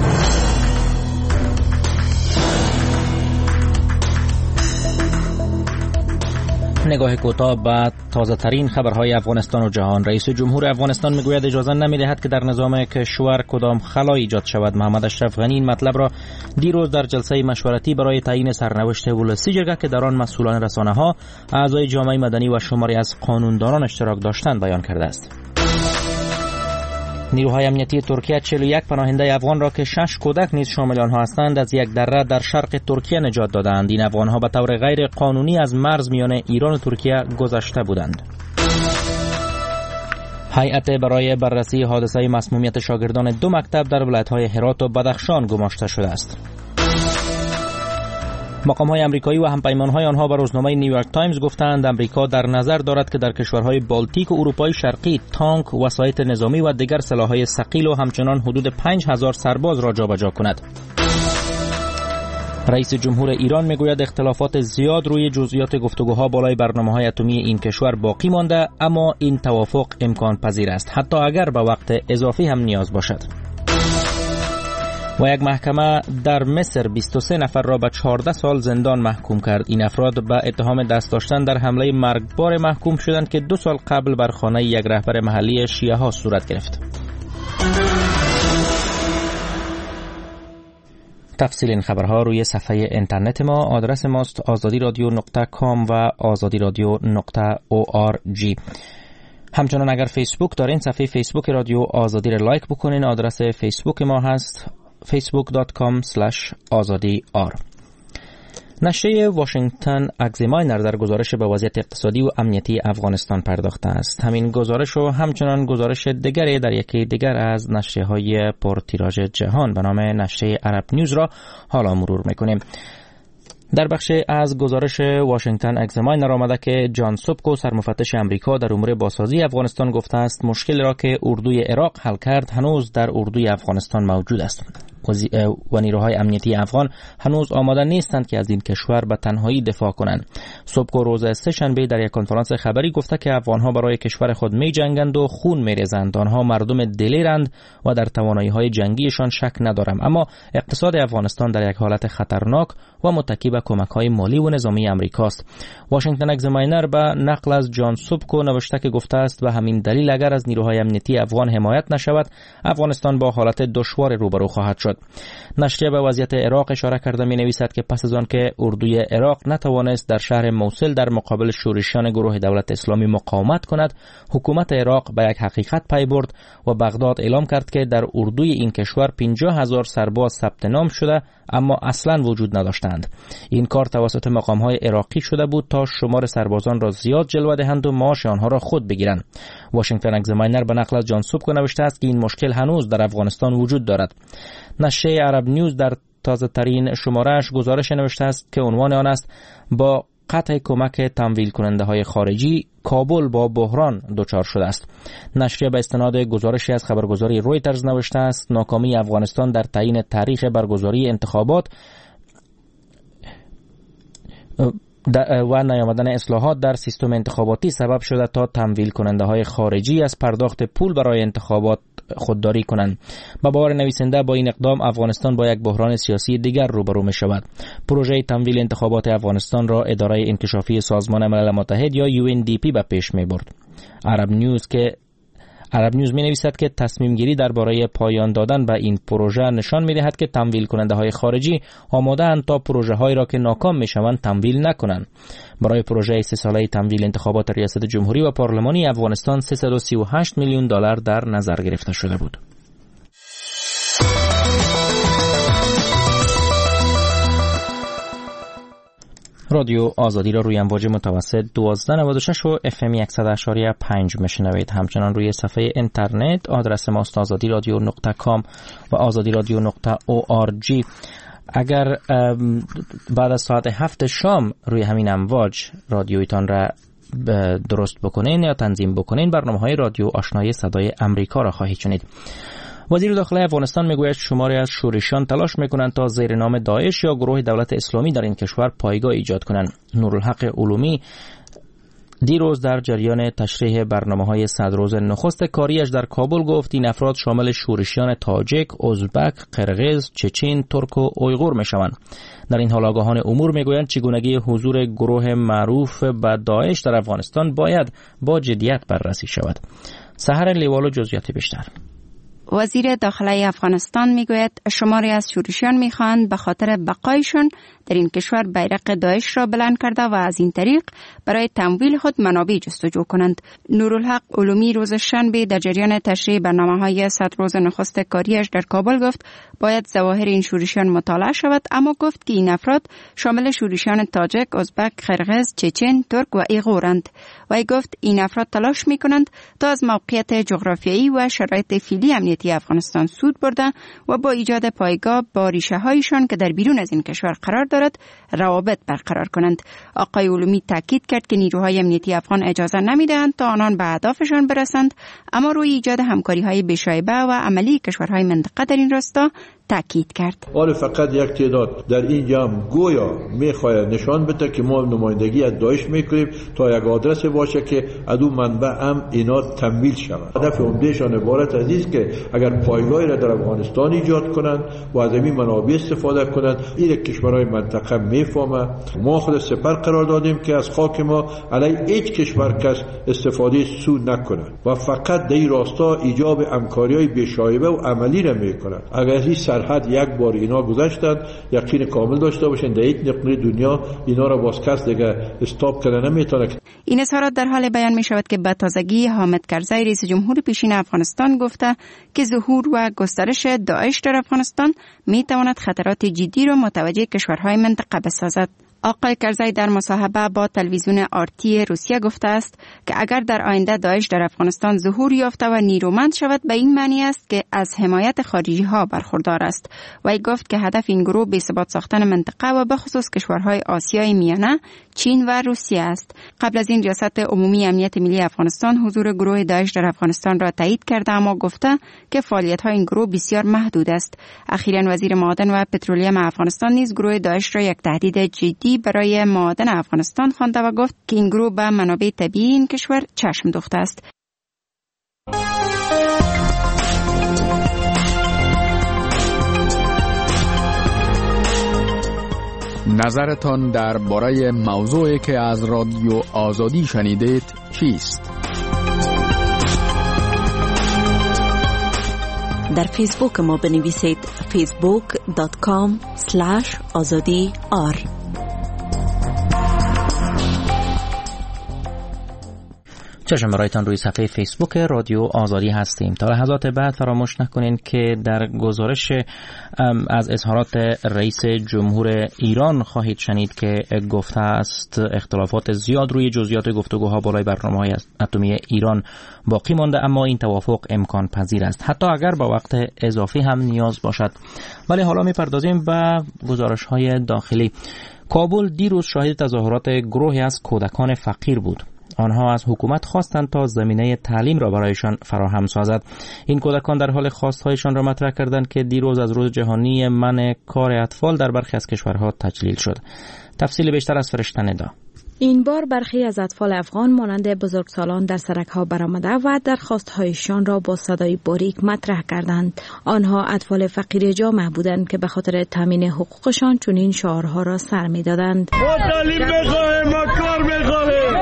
نگاه کوتاه به تازه ترین خبرهای افغانستان و جهان. رئیس جمهور افغانستان میگوید اجازه نمیدهد که در نظام کشور کدام خلایی ایجاد شود. محمد اشرف غنی این مطلب را دیروز در جلسه مشورتی برای تعیین سرنوشت ولسی جرگه که در آن مسئولان رسانه‌ها، اعضای جامعه مدنی و شماری از قانوندانان اشتراک داشتند بیان کرده است. نیروهای امنیتی ترکیه 41 پناهنده افغان را که 6 کودک نیز شامل آنها هستند از یک دره در شرق ترکیه نجات دادند. این افغانها به طور غیر قانونی از مرز میان ایران و ترکیه گذشته بودند. هیئت برای بررسی حادثه مسمومیت شاگردان 2 مکتب در ولایت‌های هرات و بدخشان گماشته شده است. مقام‌های آمریکایی و همپیمان‌های آنها به روزنامه نیویورک تایمز گفتند آمریکا در نظر دارد که در کشورهای بالتیک و اروپای شرقی تانک، وسایط نظامی و دیگر سلاح‌های ثقیل و همچنان حدود 5000 سرباز را جابجا کند. رئیس جمهور ایران میگوید اختلافات زیاد روی جزئیات گفتگوها بالای برنامه‌های اتمی این کشور باقی مانده، اما این توافق امکان پذیر است حتی اگر به وقت اضافی هم نیاز باشد. و یک محکمه در مصر 23 نفر را به 14 سال زندان محکوم کرد. این افراد به اتهام دست داشتن در حمله مرگبار محکوم شدند که 2 سال قبل بر خانه یک رهبر محلی شیعه ها صورت گرفت. تفصیل این خبرها روی صفحه اینترنت ما. آدرس ماست azadiradio.com و azadiradio.org. همچنان اگر فیسبوک دارین صفحه فیسبوک رادیو آزادی را لایک بکنین. آدرس فیسبوک ما هست facebook.com/azadi.r. نشریه واشنگتن اگزاماینر در گزارش به وضعیت اقتصادی و امنیتی افغانستان پرداخته است. همین گزارش و همچنان گزارش دیگری در یکی دیگر از نشریه‌های پرتیراژ جهان به نام نشریه عرب نیوز را حالا مرور می‌کنیم. در بخش از گزارش واشنگتن اگزاماینر آمده که جان سوبکو سرمفتش امریکا در امور بازسازی افغانستان گفته است مشکل را که اردوی عراق حل کرد هنوز در اردوی افغانستان موجود است و نیروهای امنیتی افغان هنوز آماده نیستند که از این کشور به تنهایی دفاع کنند. سوبکو روز سه‌شنبه در یک کنفرانس خبری گفته که افغانها برای کشور خود می جنگند و خون می ریزند. آنها مردم دلیرند و در توانایی‌های جنگیشان شک ندارم، اما اقتصاد افغانستان در یک حالت خطرناک و متکی به کمک‌های مالی و نظامی امریکاست. واشنگتن اگزاماینر به نقل از جان سوبکو نوشته که گفته است به همین دلیل اگر از نیروهای امنیتی افغان حمایت نشود افغانستان با حالت دشوار روبرو خواهد شد. نشریه به وضعیت عراق اشاره کرده می نویسد که پس از آن که اردوی عراق نتوانست در شهر موصل در مقابل شورشیان گروه دولت اسلامی مقاومت کند، حکومت عراق به یک حقیقت پی برد و بغداد اعلام کرد که در اردوی این کشور 50,000 سرباز ثبت نام شده اما اصلا وجود نداشتند. این کار توسط مقام‌های عراقی شده بود تا شمار سربازان را زیاد جلوه دهند و معاش آنها را خود بگیرند. واشنگتن اگزاماینر به نقل از جان سوبکو نوشته است که این مشکل هنوز در افغانستان وجود دارد. نشریه عرب نیوز در تازه ترین شماره‌اش گزارش نوشته است که عنوان آن است با قطع کمک تمویل کننده های خارجی کابل با بحران دچار شده است. نشریه به استناد گزارشی از خبرگزاری رویترز نوشته است ناکامی افغانستان در تعیین تاریخ برگزاری انتخابات و نیامدن اصلاحات در سیستم انتخاباتی سبب شده تا تمویل کننده های خارجی از پرداخت پول برای انتخابات خودداری کنند. با باور نویسنده با این اقدام افغانستان با یک بحران سیاسی دیگر روبرو می شود. پروژه تمویل انتخابات افغانستان را اداره انکشافی سازمان ملل متحد یا UNDP به پیش می برد. عرب نیوز می نویسد که تصمیم گیری درباره پایان دادن به این پروژه نشان می دهد که تمویل کننده های خارجی آماده اند تا پروژه هایی را که ناکام می شوند تمویل نکنند. برای پروژه 3 ساله تمویل انتخابات ریاست جمهوری و پارلمانی افغانستان 338 میلیون دلار در نظر گرفته شده بود. رادیو آزادی را روی امواج متوسط 1296 و FM 100.5 میشنوید. همچنان روی صفحه اینترنت آدرس ما است azadiradio.com و azadiradio.org. اگر بعد از ساعت 7 شام روی همین امواج رادیویتان را درست بکنین یا تنظیم بکنین برنامه‌های رادیو آشنای صدای امریکا را خواهید شنید. وزیر داخلی افغانستان میگوید شماری از شورشیان تلاش میکنند تا زیر نام داعش یا گروه دولت اسلامی در این کشور پایگاه ایجاد کنند. نورالحق علومی دیروز در جریان تشریح برنامه‌های 100 روز نخست کاریش در کابل گفت این افراد شامل شورشیان تاجک، ازبک، قرغیز، چچن، ترک و اویغور میشوند. در این حال آگاهان امور میگویند چگونگی حضور گروه معروف به داعش در افغانستان باید با جدیت بررسی شود. سحر لیوالو جزئیات بیشتر. وزیر داخلی افغانستان میگوید شماری از شورشیان میخواهند به خاطر بقایشان در این کشور بیرق داعش را بلند کرده و از این طریق برای تمویل خود منابع جستجو کنند. نورالحق علومی روز شنبه در جریان تشریح برنامه‌های 100 روز نخست کاریش در کابل گفت باید ظواهر این شورشیان مطالعه شود، اما گفت که این افراد شامل شورشیان تاجک، ازبک، قرغیز، چچن، ترک و ایغورند. و گفت این افراد تلاش میکنند تا از موقعیت جغرافیایی و شرایط فعلی امنیتی افغانستان سود برده و با ایجاد پایگاه با ریشه هایشان که در بیرون از این کشور قرار دارد روابط برقرار کنند. آقای علومی تاکید کرد که نیروهای امنیتی افغان اجازه نمیدهند تا آنان به اهدافشان برسند، اما روی ایجاد همکاری‌های بی‌شایبه و عملی کشورهای منطقه در این راستا تاکید کرد. آره فقط یک تعداد در این جمع گویا میخواهد نشان بده که ما نمایندگی از داعش میکنیم تا یک آدرس باشه که از اون منبع هم اینا تمویل شود. هدف عمدهشان عبارت از است که اگر پایگاهی را در افغانستان ایجاد کنند و از این منابع استفاده کنند، این کشورهای منطقه میفهمه. ما خود سپر قرار دادیم که از خاک ما علی هیچ کشور کس استفاده سود نکنه و فقط در این راستا ایجاب همکاری‌های بی‌شایبه و عملی را میکنند. اگر این سرحد یک بار اینا گذشتند، یقین کامل داشته باشین در یک نقطه دنیا اینا را باز کس دیگه استاپ کردن نمیتونه. این اظهارات در حال بیان می شود که به تازگی حامد کرزی رئیس جمهور پیشین افغانستان گفته که ظهور و گسترش داعش در افغانستان می تواند خطرات جدی را متوجه کشورهای منطقه بسازد. آقای کرزی در مصاحبه با تلویزیون آرتی روسیه گفته است که اگر در آینده داعش در افغانستان ظهور یافته و نیرومند شود به این معنی است که از حمایت خارجی ها برخوردار است. و گفت که هدف این گروه بی‌ثبات ساختن منطقه و به خصوص کشورهای آسیای میانه، چین و روسیه است. قبل از این ریاست عمومی امنیت ملی افغانستان حضور گروه داعش در افغانستان را تایید کرده، اما گفته که فعالیت‌های این گروه بسیار محدود است. اخیراً وزیر معادن و پترولیوم افغانستان نیز گروه داعش را یک تهدید جدی برای معادن افغانستان خوانده و گفت که این گروه به منابع طبیعی این کشور چشم دوخته است. نظرتان درباره موضوعی که از رادیو آزادی شنیدید چیست؟ در فیسبوک ما بنویسید facebook.com/azadi_r. چشم برایتان روی صفحه فیسبوک رادیو آزادی هستیم. تا لحظات بعد فراموش نکنین که در گزارش از اظهارات رئیس جمهور ایران خواهید شنید که گفته است اختلافات زیاد روی جزئیات گفتگوها بالای برنامه‌های اتمی ایران باقی مانده، اما این توافق امکان پذیر است حتی اگر با وقت اضافی هم نیاز باشد. ولی حالا می‌پردازیم به گزارش‌های داخلی. کابل دیروز شاهد تظاهرات گروهی از کودکان فقیر بود. آنها از حکومت خواستند تا زمینه تعلیم را برایشان فراهم سازد. این کودکان در حال خواستهایشان را مطرح کردند که دیروز از روز جهانی منع کار اطفال در برخی از کشورها تجلیل شد. تفصیل بیشتر از فرشته ندا. این بار برخی از اطفال افغان مانند بزرگسالان در سرک‌ها برآمده و درخواست‌هایشان را با صدای باریک مطرح کردند. آنها اطفال فقیر جامعه بودند که به خاطر تامین حقوقشان چنین شعارها را سر می‌دادند. ما تعلیم می‌خواهیم، ما کار می‌خواهیم.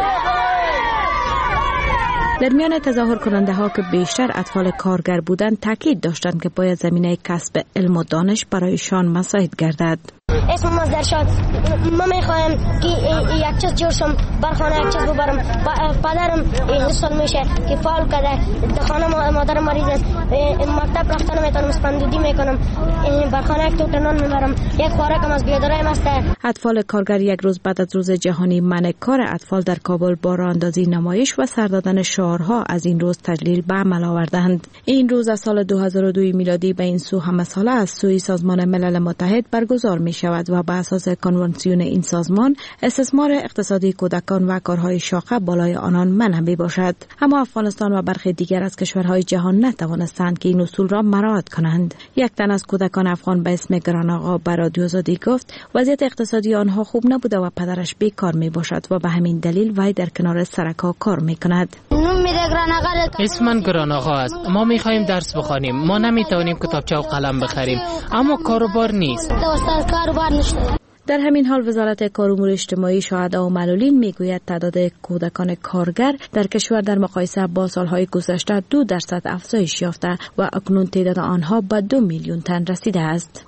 در میان تظاهر کننده ها که بیشتر اطفال کارگر بودند تاکید داشتند که باید زمینه کسب علم و دانش برایشان مساعد گردد. اسمم مصدر شد. ما میخوایم که یک چیز جور شم، بر خانه یک چیز ببرم. پدرم این سال میشه که فعال کرده، در خانه مادرم مریض است، مکتب رفتن نمیتونم، اسپندودی میکنم، بر خانه یک توت نان میبرم، یک خوراکم از بیادرایم است. اطفال کارگر یک روز بعد از روز جهانی منع کار اطفال در کابل با راه اندازی نمایش و سر دادن شعارها از این روز تجلیل به عمل آوردند. این روز از سال 2002 میلادی به این سو همه ساله از سوی سازمان ملل متحد برگزار می شود و بر اساس کنوانسیون این سازمان استثمار اقتصادی کودکان و کارهای شاقه بالای آنان منع می باشد. اما افغانستان و برخی دیگر از کشورهای جهان نتوانستند که این اصول را مراعات کنند. یک تن از کودکان افغان به اسم گران آقا به رادیو آزادی گفت وضعیت اقتصادی آنها خوب نبوده و پدرش بیکار می باشد و به همین دلیل وی در کنار سرک‌ها کار می کند. اسم من گران آقا است. ما می خواهیم درس بخوانیم. ما نمی توانیم کتابچه و قلم بخریم، اما کاروبار نیست. در همین حال وزارت کار و امور اجتماعی شهدا و معلولین میگوید تعداد کودکان کارگر در کشور در مقایسه با سالهای گذشته 2% افزایش یافته و اکنون تعداد آنها به 2 میلیون تن رسیده است.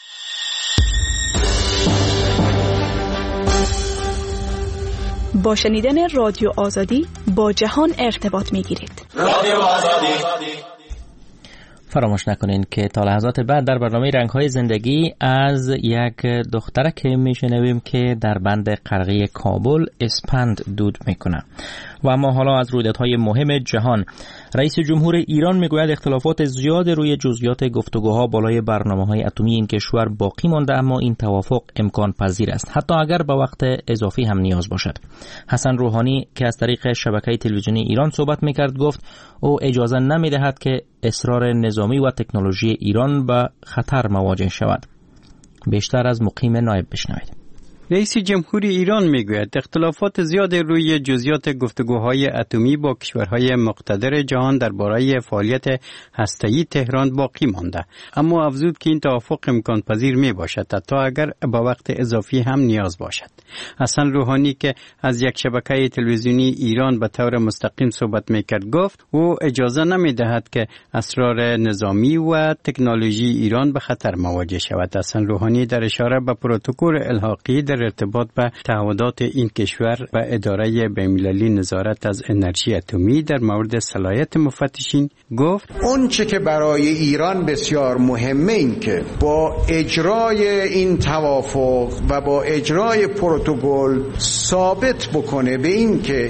با شنیدن رادیو آزادی با جهان ارتباط میگیرید. رادیو آزادی. فراموش نکنین که تا لحظات بعد در برنامه رنگ‌های زندگی از یک دختره که میشنویم که در بند قرغه کابل اسپند دود میکنه. و اما حالا از رویدادهای مهم جهان. رئیس جمهور ایران میگوید اختلافات زیاد روی جزئیات گفتگوها بالای برنامه‌های اتمی این کشور باقی مانده، اما این توافق امکان پذیر است حتی اگر با وقت اضافی هم نیاز باشد. حسن روحانی که از طریق شبکه تلویزیونی ایران صحبت میکرد گفت او اجازه نمیدهد که اسرار نظامی و تکنولوژی ایران به خطر مواجه شود. بیشتر از مقیم نایب بشنوید. رئیس جمهور ایران میگوید اختلافات زیاد روی جزئیات گفتگوهای اتمی با کشورهای مقتدر جهان درباره فعالیت هسته‌ای تهران باقی مانده، اما افزود که این توافق امکان پذیر می باشد حتی اگر با وقت اضافی هم نیاز باشد. حسن روحانی که از یک شبکه تلویزیونی ایران به طور مستقیم صحبت میکرد گفت او اجازه نمیدهد که اسرار نظامی و تکنولوژی ایران به خطر مواجه شود. حسن روحانی در اشاره به پروتکل الحاقی در ارتباط به تعهدات این کشور و اداره بین‌المللی نظارت از انرژی اتمی در مورد صلاحیت مفتشین گفت اون چه که برای ایران بسیار مهمه این که با اجرای این توافق و با اجرای پروتکل ثابت بکنه به این که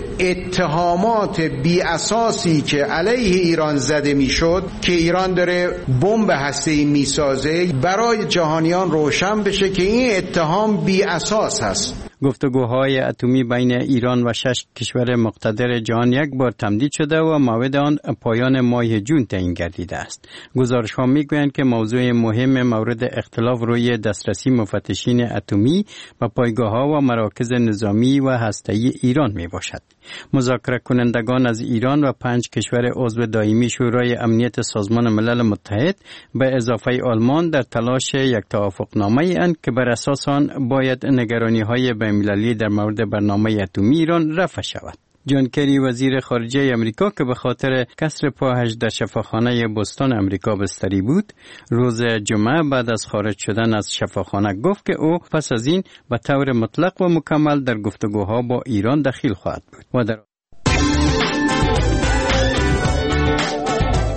اتهامات بی اساسی که علیه ایران زده میشد که ایران داره بمب هسته‌ای میسازه برای جهانیان روشن بشه که این اتهام بی اساس هست. گفتگوهای اتمی بین ایران و 6 کشور مقتدر جهان یک بار تمدید شده و موعد آن پایان ماه جون تعیین گردیده است. گزارش‌ها می‌گویند که موضوع مهم مورد اختلاف روی دسترسی مفتشین اتمی به پایگاه‌ها و مراکز نظامی و هسته‌ای ایران میباشد. مذاکره کنندگان از ایران و 5 کشور عضو دائمی شورای امنیت سازمان ملل متحد به اضافه آلمان در تلاش یک توافقنامه اند که بر اساس آن باید نگرانی‌های بین‌المللی در مورد برنامه اتمی ایران رفع شود. جان کری وزیر خارجه امریکا که به خاطر کسر پاهش در شفاخانه بوستون امریکا بستری بود، روز جمعه بعد از خارج شدن از شفاخانه گفت که او پس از این به طور مطلق و مکمل در گفتگوها با ایران دخیل خواهد بود. و در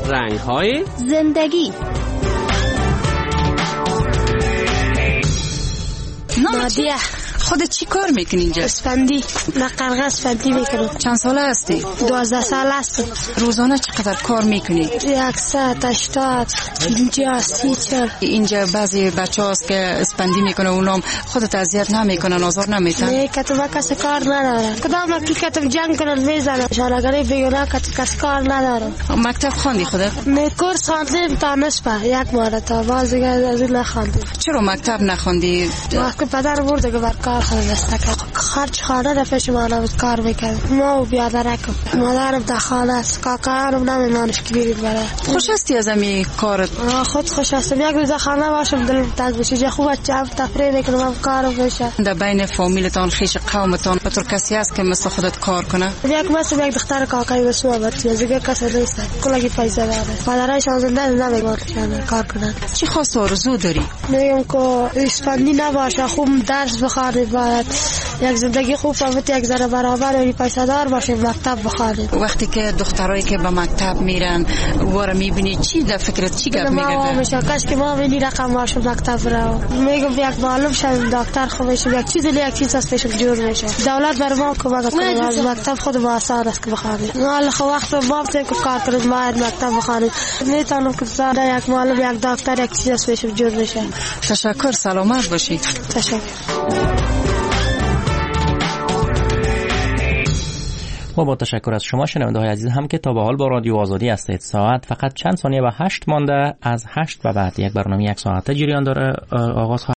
رنگ‌های زندگی. نادیه. خودت چی کار میکنی اینجا؟ اسفندی. نه قرغه اسفندی میکنم. چند ساله هستی؟ 12 سال هستم. روزانه چقدر کار میکنی؟ 180 اینجا 30. اینجا بعضی بچه هاست که اسفندی میکنه اونام خودت اذیت نمیکنن، آزار نمیتن؟ نه کتب کسی کار نداره. کدام وقتی کتب جنگ کنن میزنن. شالگری بیگناه کسی کار نداره. مکتب خواندی خودت؟ نه کورس خواندیم تا نصفه یک ماه تا باز دیگه از این نخواندیم. چرا مکتب نخوندی؟ وقتی پدر برد که بر کار خرج خانه در پیش مادرم کار میکرد. ما و بیادرکم مادرم در خانه است، کاکایم نمیمانش که بیرید برای. خوش هستی از امی کارت؟ خود خوش هستم. یک روز خانه باشم دلم تنگ بشه. جا خوب بچه‌ام تفریح میکنم هم کارم بشه. در بین فامیلتان خویش قومتان بطور کسی هست که مثل خودت کار کنه؟ یک مثل یک دختر کاکای بسوا برتی از دیگه کسی نیست. کلگی پیسه داره. مادرایشان زنده نمیگن کار کنن. چی خاص آرزو داری؟ میگم که اسفندی نباشه، خوب درس بخونی، باید یک زندگی خوب فهمت، یک ذره برابر و پیسه دار باشه، مکتب بخونی. وقتی که دخترایی که به مکتب میرن واره میبینی چی در فکرت چی گپ میگرده؟ میشه کاش که ما بینی رقم باشه مکتب رو. میگم یک معلم شم، دکتر خوب بشه، یک چیز یک چیز از پیش جور میشه. دولت بر ما کمک کنه. از مکتب خود با آسان است که بخونی. حالا خو وقت ما که کار کنیم باید مکتب بخونیم. میتونم که زاده یک معلم، یک دکتر، یک چیز از پیش جور میشه. تشکر، سلامت باشی. تشکر. و با تشکر از شما شنونده های عزیز هم که تا به حال با رادیو آزادی هستید. ساعت فقط چند ثانیه و 8 مانده از 8 و بعد یک برنامه یک ساعته جریان داره آغاز